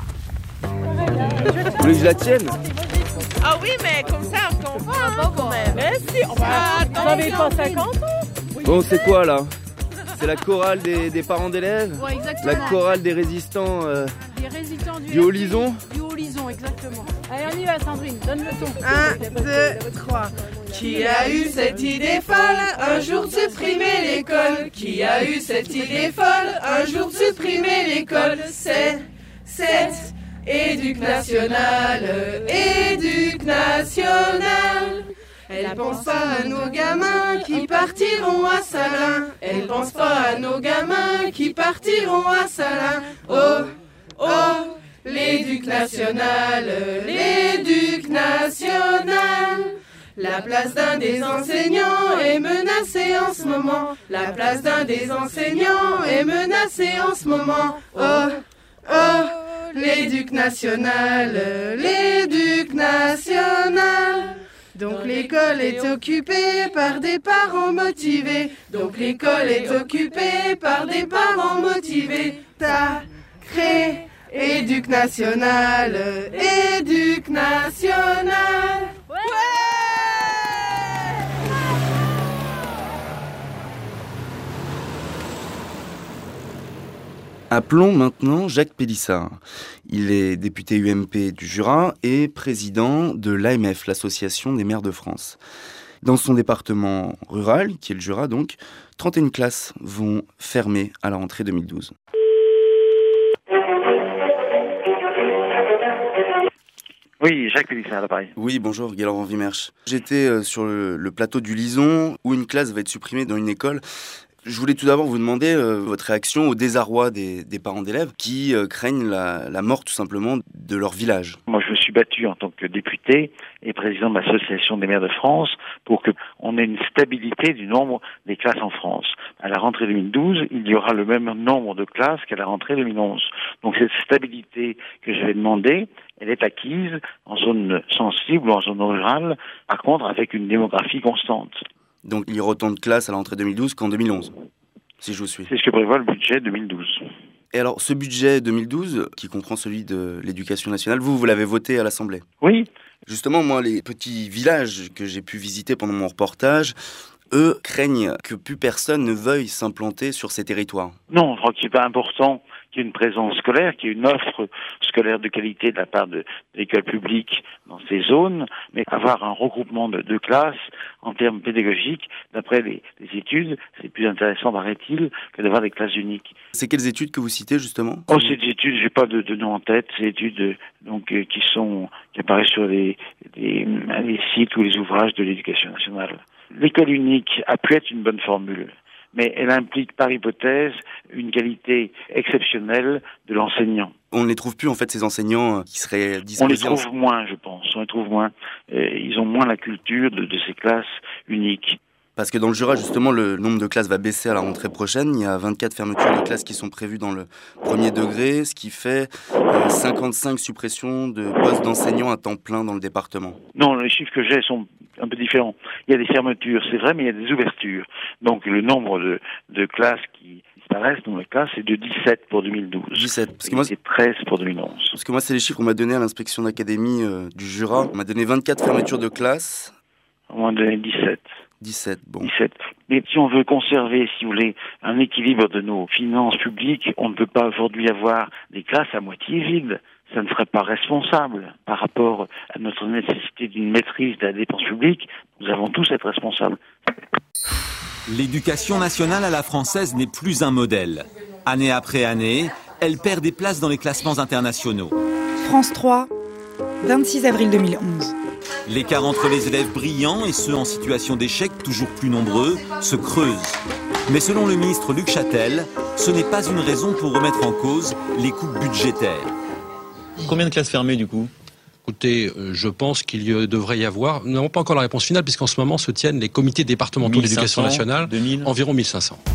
Vous voulez que je la tienne? Ah oui, mais comme ça, on va quand même. Mais si, on va. Vous n'avez pas cinquante ans? Bon, c'est quoi là? C'est la chorale des, des parents d'élèves? Ouais, exactement. La chorale des résistants euh, Des résistants du, du Haut-Lison? Du Haut-Lison, exactement. Allez, on y va, Sandrine, donne le ton. Un, deux, trois. Qui a eu cette idée folle, un jour de supprimer l'école? Qui a eu cette idée folle, un jour de supprimer l'école? C'est cette éduc nationale, éduc nationale. Elle pense pas à nos gamins qui partiront à Salins. Elle pense pas à nos gamins qui partiront à Salins. Oh, oh, l'éduc national, l'éduc national. La place d'un des enseignants est menacée en ce moment. La place d'un des enseignants est menacée en ce moment. Oh, oh, l'éduc national, l'éduc national. Donc l'école est occupée par des parents motivés. Donc l'école est occupée par des parents motivés. Ta cré, éduc national, éduc national. Ouais. Appelons maintenant Jacques Pélissard. Il est député U M P du Jura et président de l'A M F, l'Association des maires de France. Dans son département rural, qui est le Jura donc, trente et une classes vont fermer à la rentrée deux mille douze. Oui, Jacques Pélissard à l'appareil. Oui, bonjour, Guy-Laurent Vimersch. J'étais euh, sur le, le plateau du Lison, où une classe va être supprimée dans une école. Je voulais tout d'abord vous demander euh, votre réaction au désarroi des, des parents d'élèves qui euh, craignent la, la mort tout simplement de leur village. Moi, je me suis battu en tant que député et président de l'Association des maires de France pour qu'on ait une stabilité du nombre des classes en France. À la rentrée deux mille douze, il y aura le même nombre de classes qu'à la rentrée deux mille onze. Donc cette stabilité que je vais demander, elle est acquise en zone sensible ou en zone rurale, par contre avec une démographie constante. Donc il y aura autant de classes à la rentrée deux mille douze qu'en deux mille onze, si je vous suis. C'est ce que prévoit le budget deux mille douze. Et alors, ce budget deux mille douze, qui comprend celui de l'éducation nationale, vous, vous l'avez voté à l'Assemblée? Oui. Justement, moi, les petits villages que j'ai pu visiter pendant mon reportage, eux craignent que plus personne ne veuille s'implanter sur ces territoires. Non, je crois que c'est pas important qu'il y ait une présence scolaire, qu'il y ait une offre scolaire de qualité de la part de, de l'école publique dans ces zones, mais avoir un regroupement de, de classes en termes pédagogiques, d'après les, les études, c'est plus intéressant, paraît-il, que d'avoir des classes uniques. C'est quelles études que vous citez justement? Oh, c'est des études, j'ai pas de, de nom en tête, c'est des études euh, donc euh, qui sont qui apparaissent sur les, les, les sites ou les ouvrages de l'éducation nationale. L'école unique a pu être une bonne formule, mais elle implique par hypothèse une qualité exceptionnelle de l'enseignant. On ne les trouve plus en fait, ces enseignants qui seraient disposés... On les trouve moins, je pense, on les trouve moins. Euh, ils ont moins la culture de, de ces classes uniques. Parce que dans le Jura, justement, le nombre de classes va baisser à la rentrée prochaine. Il y a vingt-quatre fermetures de classes qui sont prévues dans le premier degré, ce qui fait euh, cinquante-cinq suppressions de postes d'enseignants à temps plein dans le département. Non, les chiffres que j'ai sont un peu différents. Il y a des fermetures, c'est vrai, mais il y a des ouvertures. Donc le nombre de, de classes qui disparaissent dans les classes, c'est de dix-sept pour deux mille douze. dix-sept. Parce que moi, c'est treize pour deux mille onze. Parce que moi, c'est les chiffres qu'on m'a donnés à l'inspection d'académie euh, du Jura. On m'a donné vingt-quatre fermetures de classes. On m'a donné dix-sept. dix-sept, bon. dix-sept. Mais si on veut conserver, si vous voulez, un équilibre de nos finances publiques, on ne peut pas aujourd'hui avoir des classes à moitié vides. Ça ne serait pas responsable par rapport à notre nécessité d'une maîtrise de la dépense publique. Nous avons tous être responsables. L'éducation nationale à la française n'est plus un modèle. Année après année, elle perd des places dans les classements internationaux. France trois, vingt-six avril deux mille onze. L'écart entre les élèves brillants et ceux en situation d'échec, toujours plus nombreux, se creuse. Mais selon le ministre Luc Châtel, ce n'est pas une raison pour remettre en cause les coupes budgétaires. Combien de classes fermées du coup ? Écoutez, euh, je pense qu'il y devrait y avoir, nous n'avons pas encore la réponse finale, puisqu'en ce moment se tiennent les comités départementaux d'éducation nationale, deux mille environ mille cinq cents.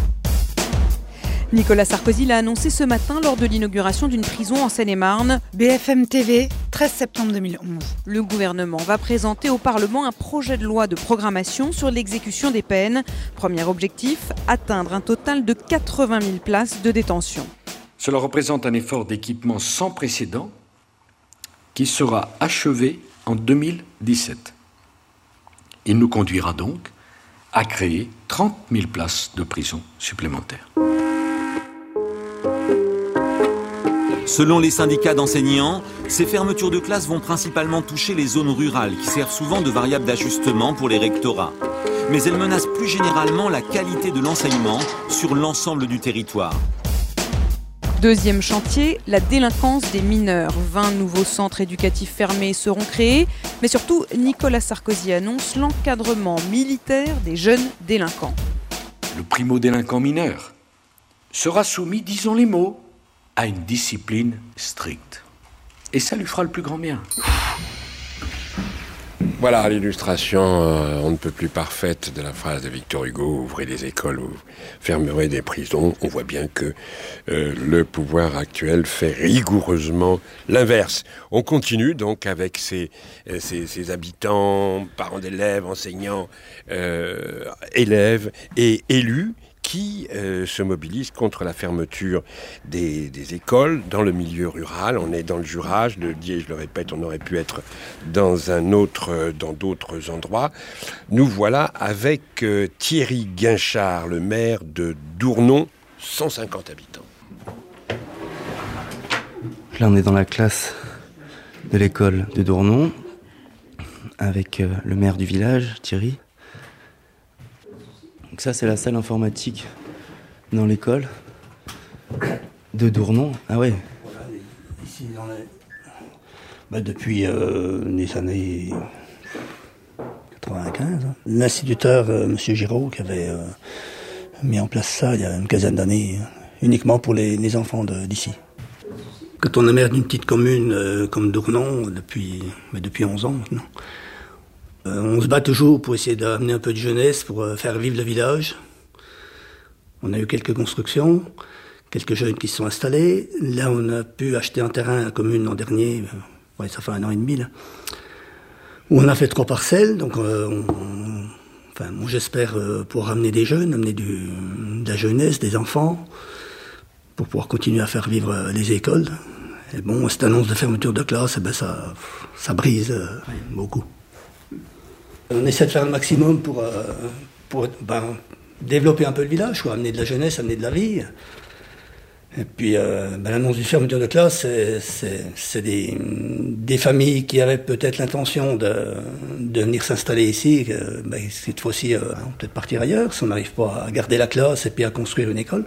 Nicolas Sarkozy l'a annoncé ce matin lors de l'inauguration d'une prison en Seine-et-Marne. B F M T V, treize septembre deux mille onze. Le gouvernement va présenter au Parlement un projet de loi de programmation sur l'exécution des peines. Premier objectif, atteindre un total de quatre-vingt mille places de détention. Cela représente un effort d'équipement sans précédent qui sera achevé en deux mille dix-sept. Il nous conduira donc à créer trente mille places de prison supplémentaires. Selon les syndicats d'enseignants, ces fermetures de classes vont principalement toucher les zones rurales qui servent souvent de variable d'ajustement pour les rectorats. Mais elles menacent plus généralement la qualité de l'enseignement sur l'ensemble du territoire. Deuxième chantier, la délinquance des mineurs. vingt nouveaux centres éducatifs fermés seront créés, mais surtout, Nicolas Sarkozy annonce l'encadrement militaire des jeunes délinquants. Le primo-délinquant mineur sera soumis, disons les mots, à une discipline stricte. Et ça lui fera le plus grand bien. Voilà l'illustration, euh, on ne peut plus parfaite de la phrase de Victor Hugo, ouvrez des écoles ou fermerez des prisons. On voit bien que euh, le pouvoir actuel fait rigoureusement l'inverse. On continue donc avec ces, ces, ces habitants, parents d'élèves, enseignants, euh, élèves et élus qui euh, se mobilisent contre la fermeture des, des écoles dans le milieu rural. On est dans le Jura, je le dis et je le répète, on aurait pu être dans un autre, dans d'autres endroits. Nous voilà avec euh, Thierry Guinchard, le maire de Dournon, cent cinquante habitants. Là, on est dans la classe de l'école de Dournon, avec euh, le maire du village, Thierry. Donc ça, c'est la salle informatique dans l'école de Dournon. Ah ouais. Ici, dans les... bah, Depuis euh, les années quatre-vingt-quinze. Hein. L'instituteur, euh, M. Giraud, qui avait euh, mis en place ça il y a une quinzaine d'années, uniquement pour les, les enfants de, d'ici. Quand on est maire d'une petite commune euh, comme Dournon, depuis, bah, depuis onze ans maintenant, euh, on se bat toujours pour essayer d'amener un peu de jeunesse, pour euh, faire vivre le village. On a eu quelques constructions, quelques jeunes qui se sont installés. Là, on a pu acheter un terrain à la commune l'an dernier, euh, ouais, ça fait un an et demi, là, où on a fait trois parcelles. Donc, euh, on, on, enfin, moi, j'espère euh, pouvoir amener des jeunes, amener du, de la jeunesse, des enfants, pour pouvoir continuer à faire vivre euh, les écoles. Et bon, cette annonce de fermeture de classe, eh ben, ça, ça brise euh, beaucoup. On essaie de faire le maximum pour, euh, pour ben, développer un peu le village, quoi, amener de la jeunesse, amener de la vie. Et puis, euh, ben, l'annonce d'une fermeture de classe, c'est, c'est, c'est des, des familles qui avaient peut-être l'intention de, de venir s'installer ici. Que, ben, cette fois-ci, euh, on va peut-être partir ailleurs, si on n'arrive pas à garder la classe et puis à construire une école.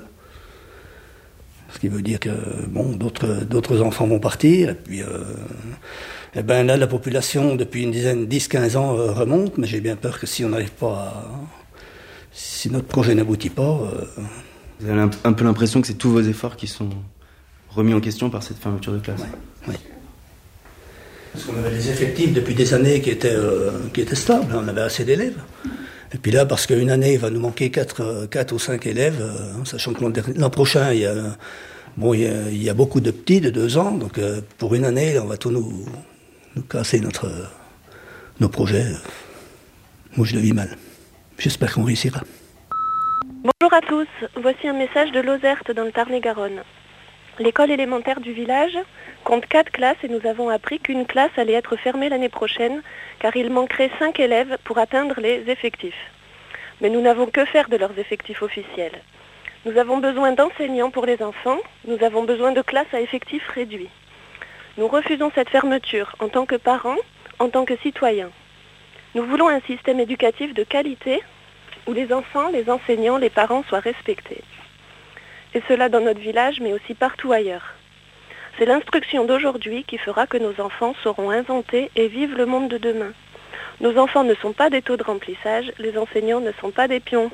Ce qui veut dire que, bon, d'autres, d'autres enfants vont partir. Et puis, euh, et ben, là, la population, depuis une dizaine, dix, quinze ans, euh, remonte. Mais j'ai bien peur que si on n'arrive pas à... Si notre projet n'aboutit pas... Euh, Vous avez un peu l'impression que c'est tous vos efforts qui sont remis en question par cette fermeture de classe. Oui. Oui. Parce qu'on avait des effectifs depuis des années qui étaient, euh, qui étaient stables, on avait assez d'élèves. Et puis là, parce qu'une année, il va nous manquer quatre ou cinq élèves, euh, sachant que l'an, l'an prochain, il y, a, bon, il, y a, il y a beaucoup de petits de deux ans, donc euh, pour une année, là, on va tout nous, nous casser notre, nos projets. Moi, je le vis mal. J'espère qu'on réussira. Bonjour à tous, voici un message de Lozerte dans le Tarn-et-Garonne. L'école élémentaire du village compte quatre classes et nous avons appris qu'une classe allait être fermée l'année prochaine car il manquerait cinq élèves pour atteindre les effectifs. Mais nous n'avons que faire de leurs effectifs officiels. Nous avons besoin d'enseignants pour les enfants, nous avons besoin de classes à effectifs réduits. Nous refusons cette fermeture en tant que parents, en tant que citoyens. Nous voulons un système éducatif de qualité où les enfants, les enseignants, les parents soient respectés. Et cela dans notre village, mais aussi partout ailleurs. C'est l'instruction d'aujourd'hui qui fera que nos enfants sauront inventer et vivre le monde de demain. Nos enfants ne sont pas des taux de remplissage, les enseignants ne sont pas des pions.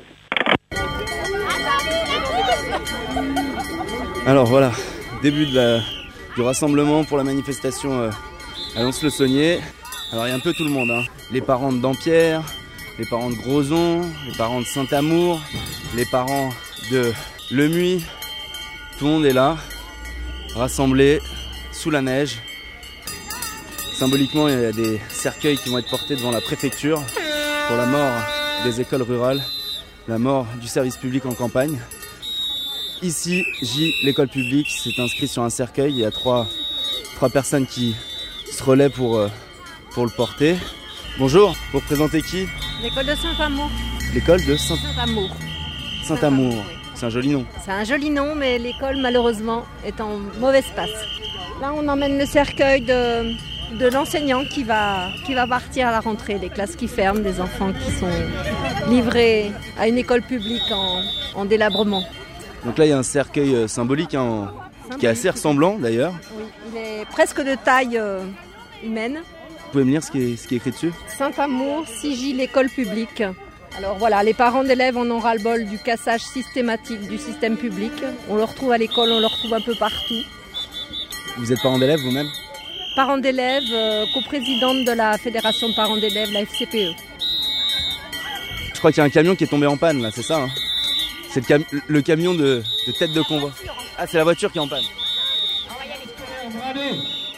Alors voilà, début de la, du rassemblement pour la manifestation euh, à Lons-le-Saunier. Alors il y a un peu tout le monde, hein. Les parents de Dampierre, les parents de Grozon, les parents de Saint-Amour, les parents de Lemuy, tout le monde est là, rassemblé sous la neige. Symboliquement, il y a des cercueils qui vont être portés devant la préfecture pour la mort des écoles rurales, la mort du service public en campagne. Ici, J, l'école publique, c'est inscrit sur un cercueil. Il y a trois, trois personnes qui se relaient pour, pour le porter. Bonjour, vous représentez qui ? L'école de Saint-Amour. L'école de Saint... Saint-Amour. Saint-Amour, oui. C'est un joli nom. C'est un joli nom, mais l'école, malheureusement, est en mauvaise passe. Là, on emmène le cercueil de, de l'enseignant qui va, qui va partir à la rentrée, des classes qui ferment, des enfants qui sont livrés à une école publique en, en délabrement. Donc là, il y a un cercueil euh, symbolique, hein, en... symbolique, qui est assez ressemblant d'ailleurs. Oui, il est presque de taille euh, humaine. Vous pouvez me lire ce qui est, ce qui est écrit dessus ? Saint-Amour, Sigy, l'école publique. Alors voilà, les parents d'élèves en ont ras-le-bol du cassage systématique du système public. On le retrouve à l'école, on le retrouve un peu partout. Vous êtes parent d'élèves vous-même ? Parents d'élèves, euh, coprésidente de la fédération de parents d'élèves, la F C P E. Je crois qu'il y a un camion qui est tombé en panne là, c'est ça hein ? C'est le, cam- le camion de, de tête de convoi. Ah, c'est la voiture qui est en panne. Allez.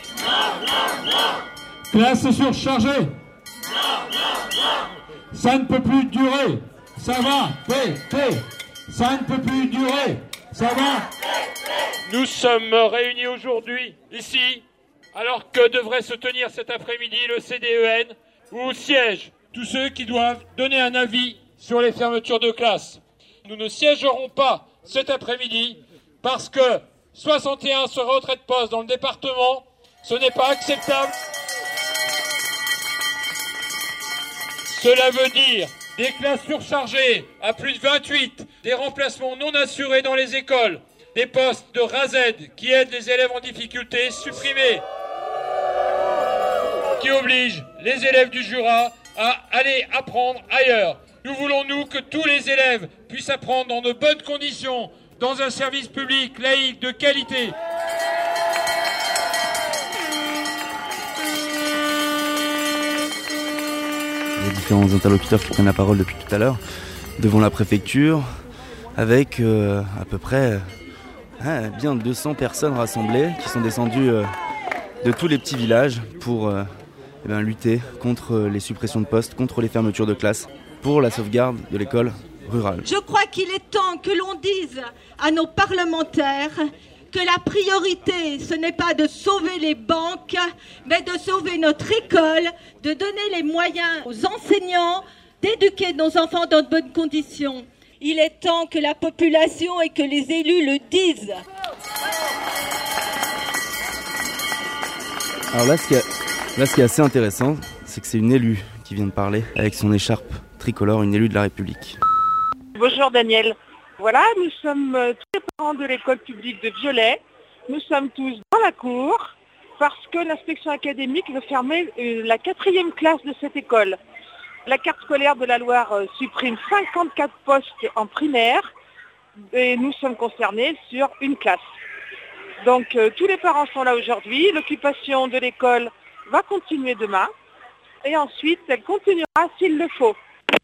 Classe surchargée. Ça ne peut plus durer. Ça va péter. Ça ne peut plus durer. Ça va. Nous sommes réunis aujourd'hui, ici, alors que devrait se tenir cet après-midi le C D E N, où siègent tous ceux qui doivent donner un avis sur les fermetures de classe. Nous ne siégerons pas cet après-midi parce que soixante et un se retraite postes dans le département, ce n'est pas acceptable. Cela veut dire des classes surchargées à plus de vingt-huit, des remplacements non assurés dans les écoles, des postes de R A Z qui aident les élèves en difficulté supprimés. qui oblige les élèves du Jura à aller apprendre ailleurs. Nous voulons, nous, que tous les élèves puissent apprendre dans de bonnes conditions, dans un service public laïque de qualité. Les différents interlocuteurs qui prennent la parole depuis tout à l'heure devant la préfecture, avec euh, à peu près euh, bien deux cents personnes rassemblées qui sont descendues euh, de tous les petits villages pour euh, eh bien, lutter contre les suppressions de postes, contre les fermetures de classes, pour la sauvegarde de l'école rurale. Je crois qu'il est temps que l'on dise à nos parlementaires que la priorité, ce n'est pas de sauver les banques, mais de sauver notre école, de donner les moyens aux enseignants d'éduquer nos enfants dans de bonnes conditions. Il est temps que la population et que les élus le disent. Alors là, ce qui est, là, ce qui est assez intéressant, c'est que c'est une élue qui vient de parler avec son écharpe tricolore, une élue de la République. Bonjour Daniel. Voilà, nous sommes euh, tous les parents de l'école publique de Viollet. Nous sommes tous dans la cour parce que l'inspection académique veut fermer euh, la quatrième classe de cette école. La carte scolaire de la Loire euh, supprime cinquante-quatre postes en primaire et nous sommes concernés sur une classe. Donc euh, tous les parents sont là aujourd'hui. L'occupation de l'école va continuer demain et ensuite elle continuera s'il le faut.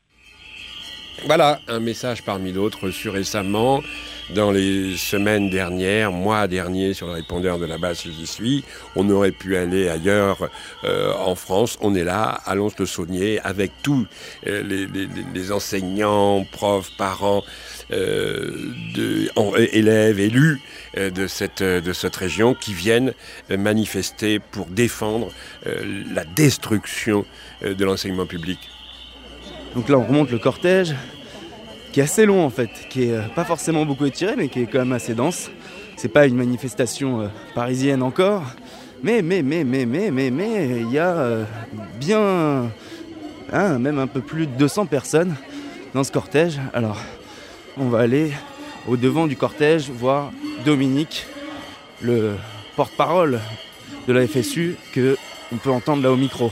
Voilà, un message parmi d'autres reçu récemment dans les semaines dernières, mois derniers, sur le répondeur de la base J'y suis. On aurait pu aller ailleurs euh, en France. On est là, à Lons-le-Saunier, avec tous euh, les, les, les enseignants, profs, parents, euh, de, en, élèves, élus euh, de, cette, de cette région qui viennent euh, manifester pour défendre euh, la destruction euh, de l'enseignement public. Donc là, on remonte le cortège, qui est assez long en fait, qui est pas forcément beaucoup étiré, mais qui est quand même assez dense. C'est pas une manifestation euh, parisienne encore, mais, mais, mais, mais, mais, mais, mais, il y a euh, bien, hein, même un peu plus de deux cents personnes dans ce cortège. Alors, on va aller au devant du cortège voir Dominique, le porte-parole de la F S U, que on peut entendre là au micro.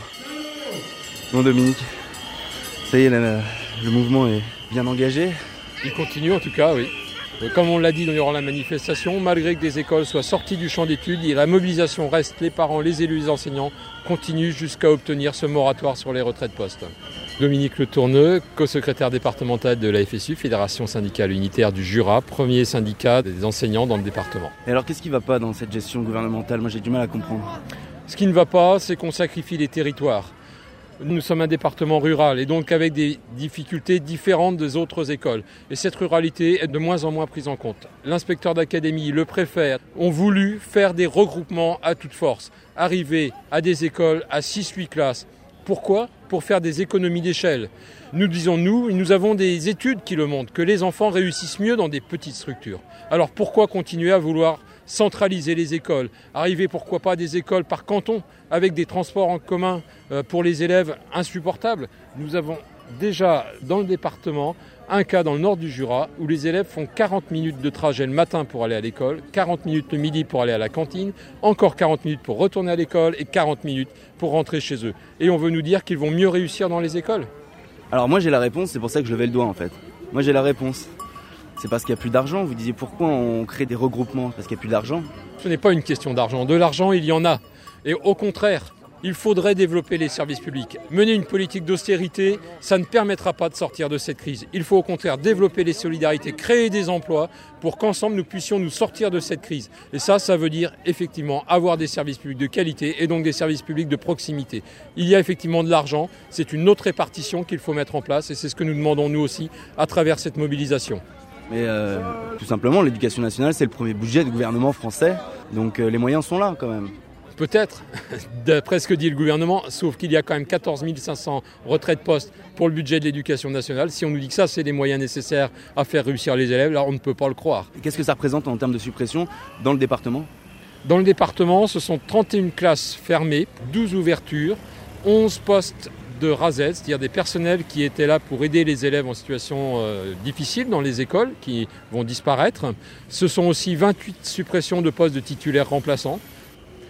Bon Dominique. Ça y est, là, le mouvement est bien engagé. Il continue en tout cas, oui. Comme on l'a dit durant la manifestation, malgré que des écoles soient sorties du champ d'études, la mobilisation reste, les parents, les élus, les enseignants continuent jusqu'à obtenir ce moratoire sur les retraits de poste. Dominique Le Tourneux, co-secrétaire départemental de la F S U, Fédération syndicale unitaire du Jura, premier syndicat des enseignants dans le département. Et alors qu'est-ce qui ne va pas dans cette gestion gouvernementale ? Moi j'ai du mal à comprendre. Ce qui ne va pas, c'est qu'on sacrifie les territoires. Nous sommes un département rural et donc avec des difficultés différentes des autres écoles. Et cette ruralité est de moins en moins prise en compte. L'inspecteur d'académie, le préfet ont voulu faire des regroupements à toute force, arriver à des écoles à six huit classes. Pourquoi ? Pour faire des économies d'échelle. Nous disons nous, nous avons des études qui le montrent, que les enfants réussissent mieux dans des petites structures. Alors pourquoi continuer à vouloir centraliser les écoles, arriver pourquoi pas à des écoles par canton avec des transports en commun pour les élèves insupportables. Nous avons déjà dans le département un cas dans le nord du Jura où les élèves font quarante minutes de trajet le matin pour aller à l'école, quarante minutes le midi pour aller à la cantine, encore quarante minutes pour retourner à l'école et quarante minutes pour rentrer chez eux. Et on veut nous dire qu'ils vont mieux réussir dans les écoles. Alors moi j'ai la réponse, c'est pour ça que je levais le doigt en fait. Moi j'ai la réponse. C'est parce qu'il n'y a plus d'argent. Vous disiez pourquoi on crée des regroupements ? Parce qu'il n'y a plus d'argent. Ce n'est pas une question d'argent. De l'argent, il y en a. Et au contraire, il faudrait développer les services publics. Mener une politique d'austérité, ça ne permettra pas de sortir de cette crise. Il faut au contraire développer les solidarités, créer des emplois pour qu'ensemble nous puissions nous sortir de cette crise. Et ça, ça veut dire effectivement avoir des services publics de qualité et donc des services publics de proximité. Il y a effectivement de l'argent, c'est une autre répartition qu'il faut mettre en place et c'est ce que nous demandons nous aussi à travers cette mobilisation. Mais euh, tout simplement, l'éducation nationale, c'est le premier budget du gouvernement français. Donc euh, les moyens sont là quand même. Peut-être, d'après ce que dit le gouvernement, sauf qu'il y a quand même quatorze mille cinq cents retraits de poste pour le budget de l'éducation nationale. Si on nous dit que ça, c'est les moyens nécessaires à faire réussir les élèves, là, on ne peut pas le croire. Et qu'est-ce que ça représente en termes de suppression dans le département ? Dans le département, ce sont trente et une classes fermées, douze ouvertures, onze postes de R A Z, c'est-à-dire des personnels qui étaient là pour aider les élèves en situation euh, difficile dans les écoles, qui vont disparaître. Ce sont aussi vingt-huit suppressions de postes de titulaires remplaçants.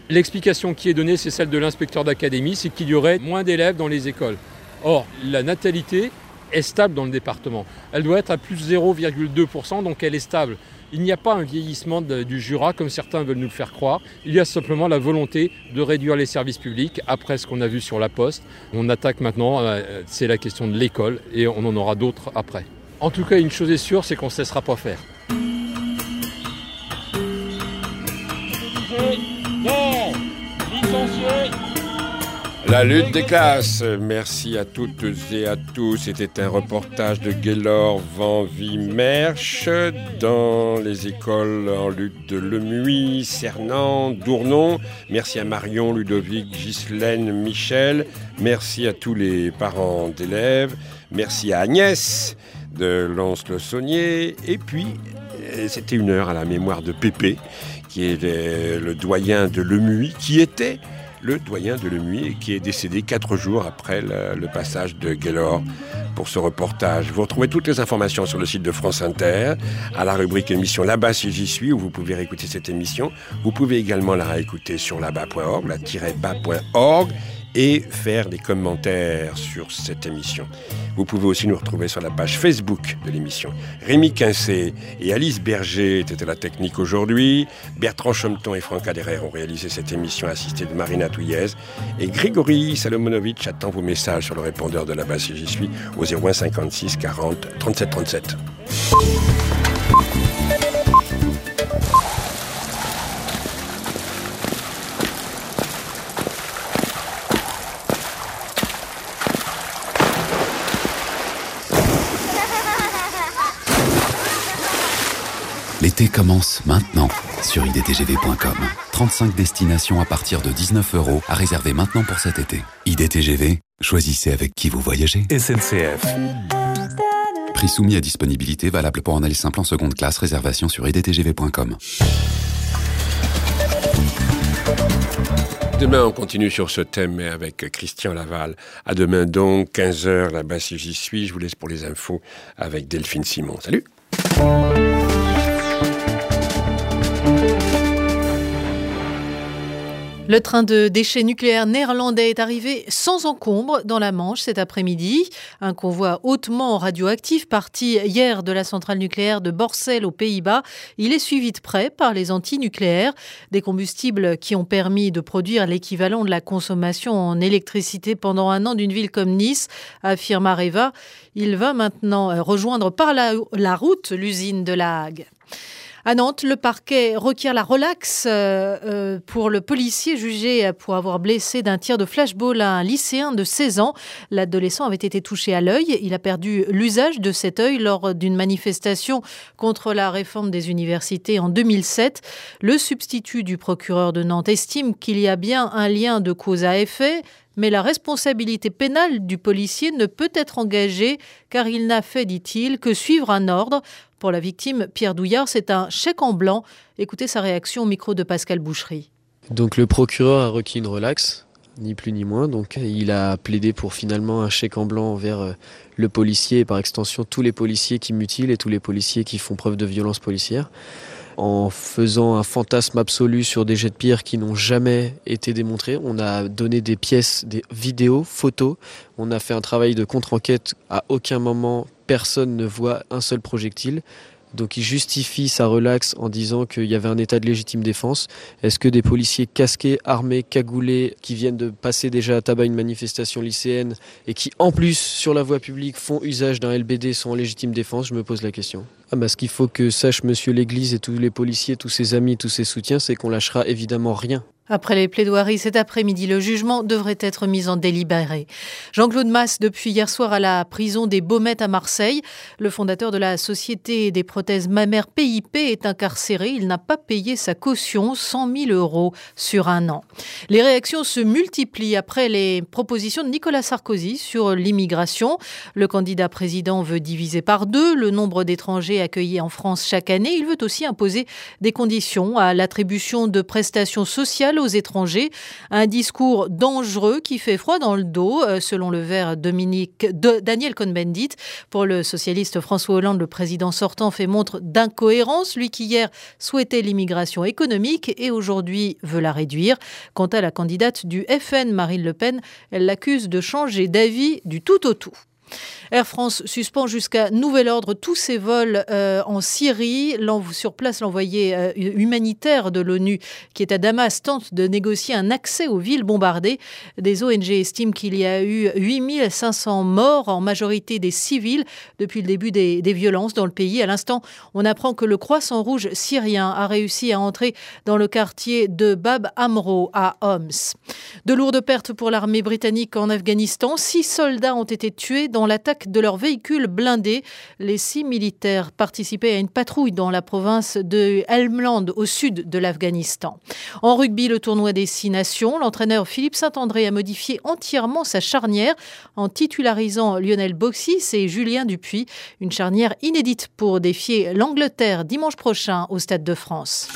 L'explication qui est donnée, c'est celle de l'inspecteur d'académie, c'est qu'il y aurait moins d'élèves dans les écoles. Or, la natalité est stable dans le département. Elle doit être à plus zéro virgule deux pour cent, donc elle est stable. Il n'y a pas un vieillissement de, du Jura, comme certains veulent nous le faire croire. Il y a simplement la volonté de réduire les services publics, après ce qu'on a vu sur la Poste. On attaque maintenant, euh, c'est la question de l'école, et on en aura d'autres après. En tout cas, une chose est sûre, c'est qu'on ne cessera pas faire. Non, licencié. La lutte des classes. Merci à toutes et à tous. C'était un reportage de Gaylor Vanvie-Merche dans les écoles en lutte de Lemuy, Cernan, Dournon. Merci à Marion, Ludovic, Ghislaine, Michel. Merci à tous les parents d'élèves. Merci à Agnès de Lons-le-Saunier. Et puis, c'était une heure à la mémoire de Pépé, qui est le doyen de Lemuy, qui était le doyen de Lemuy et qui est décédé quatre jours après le, le passage de Gaylor pour ce reportage. Vous retrouvez toutes les informations sur le site de France Inter, à la rubrique émission Là-bas si j'y suis, où vous pouvez réécouter cette émission. Vous pouvez également la réécouter sur là-bas point org, la tiret bas point org, et faire des commentaires sur cette émission. Vous pouvez aussi nous retrouver sur la page Facebook de l'émission. Rémi Quincé et Alice Berger étaient à la technique aujourd'hui. Bertrand Chometon et Franck Aderer ont réalisé cette émission assistée de Marina Touillez. Et Grégory Salomonovitch attend vos messages sur le répondeur de là-bas si j'y suis au zéro un cinquante-six quarante trente-sept trente-sept. L'été commence maintenant sur i d t g v point com. trente-cinq destinations à partir de dix-neuf euros à réserver maintenant pour cet été. I D T G V, choisissez avec qui vous voyagez. S N C F. Prix soumis à disponibilité, valable pour un aller simple en seconde classe. Réservation sur i d t g v point com. Demain, on continue sur ce thème, mais avec Christian Laval. À demain donc, quinze heures, là-bas si j'y suis. Je vous laisse pour les infos avec Delphine Simon. Salut! Le train de déchets nucléaires néerlandais est arrivé sans encombre dans la Manche cet après-midi. Un convoi hautement radioactif parti hier de la centrale nucléaire de Borssele aux Pays-Bas. Il est suivi de près par les antinucléaires, des combustibles qui ont permis de produire l'équivalent de la consommation en électricité pendant un an d'une ville comme Nice, affirme Areva. Il va maintenant rejoindre par la, la route l'usine de La Hague. À Nantes, le parquet requiert la relaxe euh, euh, pour le policier jugé pour avoir blessé d'un tir de flashball à un lycéen de seize ans. L'adolescent avait été touché à l'œil. Il a perdu l'usage de cet œil lors d'une manifestation contre la réforme des universités en deux mille sept. Le substitut du procureur de Nantes estime qu'il y a bien un lien de cause à effet, mais la responsabilité pénale du policier ne peut être engagée car il n'a fait, dit-il, que suivre un ordre. Pour la victime, Pierre Douillard, c'est un chèque en blanc. Écoutez sa réaction au micro de Pascal Boucherie. Donc le procureur a requis une relaxe, ni plus ni moins. Donc il a plaidé pour finalement un chèque en blanc envers le policier et par extension tous les policiers qui mutilent et tous les policiers qui font preuve de violence policière, en faisant un fantasme absolu sur des jets de pierre qui n'ont jamais été démontrés. On a donné des pièces, des vidéos, photos. On a fait un travail de contre-enquête. À aucun moment, personne ne voit un seul projectile. Donc il justifie sa relaxe en disant qu'il y avait un état de légitime défense. Est-ce que des policiers casqués, armés, cagoulés, qui viennent de passer déjà à tabac une manifestation lycéenne et qui en plus sur la voie publique font usage d'un L B D sont en légitime défense? Je me pose la question. Ah bah, ce qu'il faut que sache monsieur l'Église et tous les policiers, tous ses amis, tous ses soutiens, c'est qu'on lâchera évidemment rien. Après les plaidoiries cet après-midi, le jugement devrait être mis en délibéré. Jean-Claude Masse, depuis hier soir à la prison des Baumettes à Marseille. Le fondateur de la société des prothèses mammaires P I P est incarcéré. Il n'a pas payé sa caution, cent mille euros sur un an. Les réactions se multiplient après les propositions de Nicolas Sarkozy sur l'immigration. Le candidat président veut diviser par deux le nombre d'étrangers étrangers accueillis en France chaque année. Il veut aussi imposer des conditions à l'attribution de prestations sociales aux étrangers. Un discours dangereux qui fait froid dans le dos, selon le Vert Dominique, de Daniel Cohn-Bendit. Pour le socialiste François Hollande, le président sortant fait montre d'incohérence. Lui qui hier souhaitait l'immigration économique et aujourd'hui veut la réduire. Quant à la candidate du F N, Marine Le Pen, elle l'accuse de changer d'avis du tout au tout. Air France suspend jusqu'à nouvel ordre tous ses vols euh, en Syrie. Sur place, l'envoyé euh, humanitaire de l'ONU qui est à Damas tente de négocier un accès aux villes bombardées. Des O N G estiment qu'il y a eu huit mille cinq cents morts, en majorité des civils, depuis le début des, des violences dans le pays. À l'instant, on apprend que le Croissant Rouge syrien a réussi à entrer dans le quartier de Bab Amro à Homs. De lourdes pertes pour l'armée britannique en Afghanistan. Six soldats ont été tués dans l'attaque de leur véhicule blindé. Les six militaires participaient à une patrouille dans la province de Helmand, au sud de l'Afghanistan. En rugby, le tournoi des Six Nations, l'entraîneur Philippe Saint-André a modifié entièrement sa charnière en titularisant Lionel Boxis et Julien Dupuis. Une charnière inédite pour défier l'Angleterre dimanche prochain au Stade de France.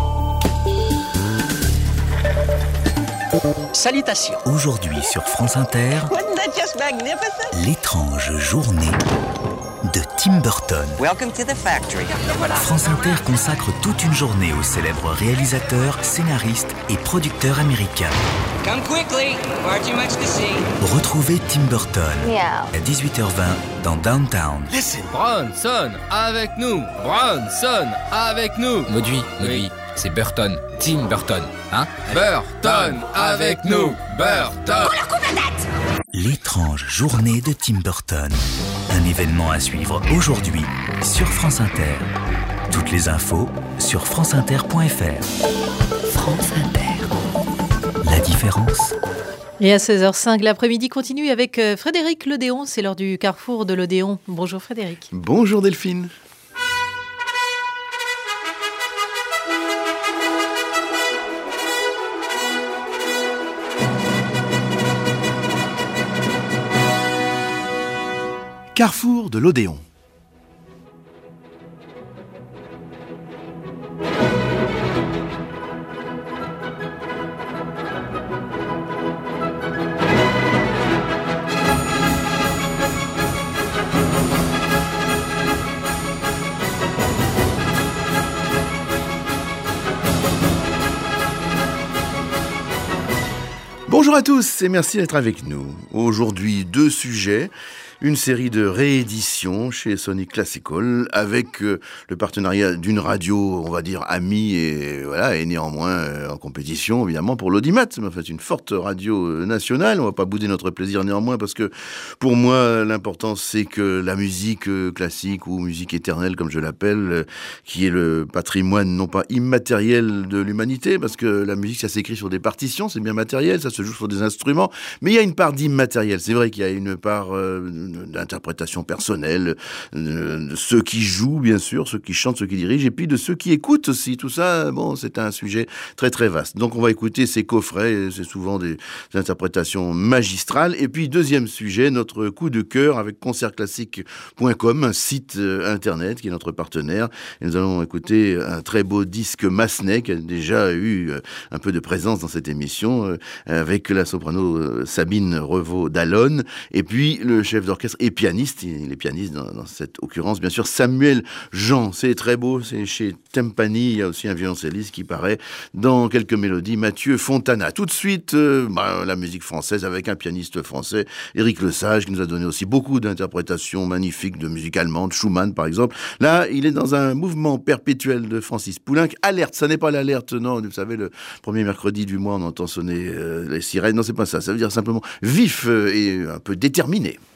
Salutations. Aujourd'hui sur France Inter, l'étrange journée de Tim Burton. Welcome to the factory. France Inter consacre toute une journée au célèbre réalisateur, scénariste et producteur américain. Come quickly, far too much to see. Retrouvez Tim Burton Yeah. à dix-huit heures vingt dans Downtown. Listen. Bronson, avec nous. Bronson, avec nous. Mauduit, Mauduit. C'est Burton, Tim Burton, hein? Burton, avec nous. Burton. L'étrange journée de Tim Burton. Un événement à suivre aujourd'hui sur France Inter. Toutes les infos sur franceinter point f r. France Inter. La différence. Et à seize heures cinq, l'après-midi continue avec Frédéric Lodéon. C'est l'heure du carrefour de l'Odéon. Bonjour Frédéric. Bonjour Delphine. Carrefour de l'Odéon. Bonjour à tous et merci d'être avec nous. Aujourd'hui, deux sujets. Une série de rééditions chez Sony Classical avec euh, le partenariat d'une radio, on va dire, amie et, voilà, et néanmoins euh, en compétition, évidemment, pour l'Audimat. En fait, une forte radio euh, nationale. On va pas bouder notre plaisir néanmoins parce que pour moi, l'important, c'est que la musique euh, classique ou musique éternelle, comme je l'appelle, euh, qui est le patrimoine non pas immatériel de l'humanité, parce que la musique, ça s'écrit sur des partitions, c'est bien matériel, ça se joue sur des instruments, mais il y a une part d'immatériel. C'est vrai qu'il y a une part... Euh, d'interprétation personnelle, euh, de ceux qui jouent, bien sûr, ceux qui chantent, ceux qui dirigent, et puis de ceux qui écoutent aussi. Tout ça, bon, c'est un sujet très très vaste. Donc on va écouter ces coffrets, c'est souvent des, des interprétations magistrales. Et puis deuxième sujet, notre coup de cœur avec concert classique point com, un site euh, internet qui est notre partenaire. Et nous allons écouter un très beau disque Massenet qui a déjà eu euh, un peu de présence dans cette émission, euh, avec la soprano euh, Sabine Revaud-Dallon, et puis le chef d'orchestre et pianiste, il est pianiste dans, dans cette occurrence, bien sûr, Samuel Jean. C'est très beau, c'est chez Tempani, il y a aussi un violoncelliste qui paraît dans quelques mélodies, Mathieu Fontana. Tout de suite, euh, bah, la musique française avec un pianiste français, Éric Lesage, qui nous a donné aussi beaucoup d'interprétations magnifiques de musique allemande, Schumann par exemple. Là, il est dans un mouvement perpétuel de Francis Poulenc. Alerte, ça n'est pas l'alerte, non, vous savez, le premier mercredi du mois, on entend sonner euh, les sirènes. Non, c'est pas ça, ça veut dire simplement vif euh, et un peu déterminé.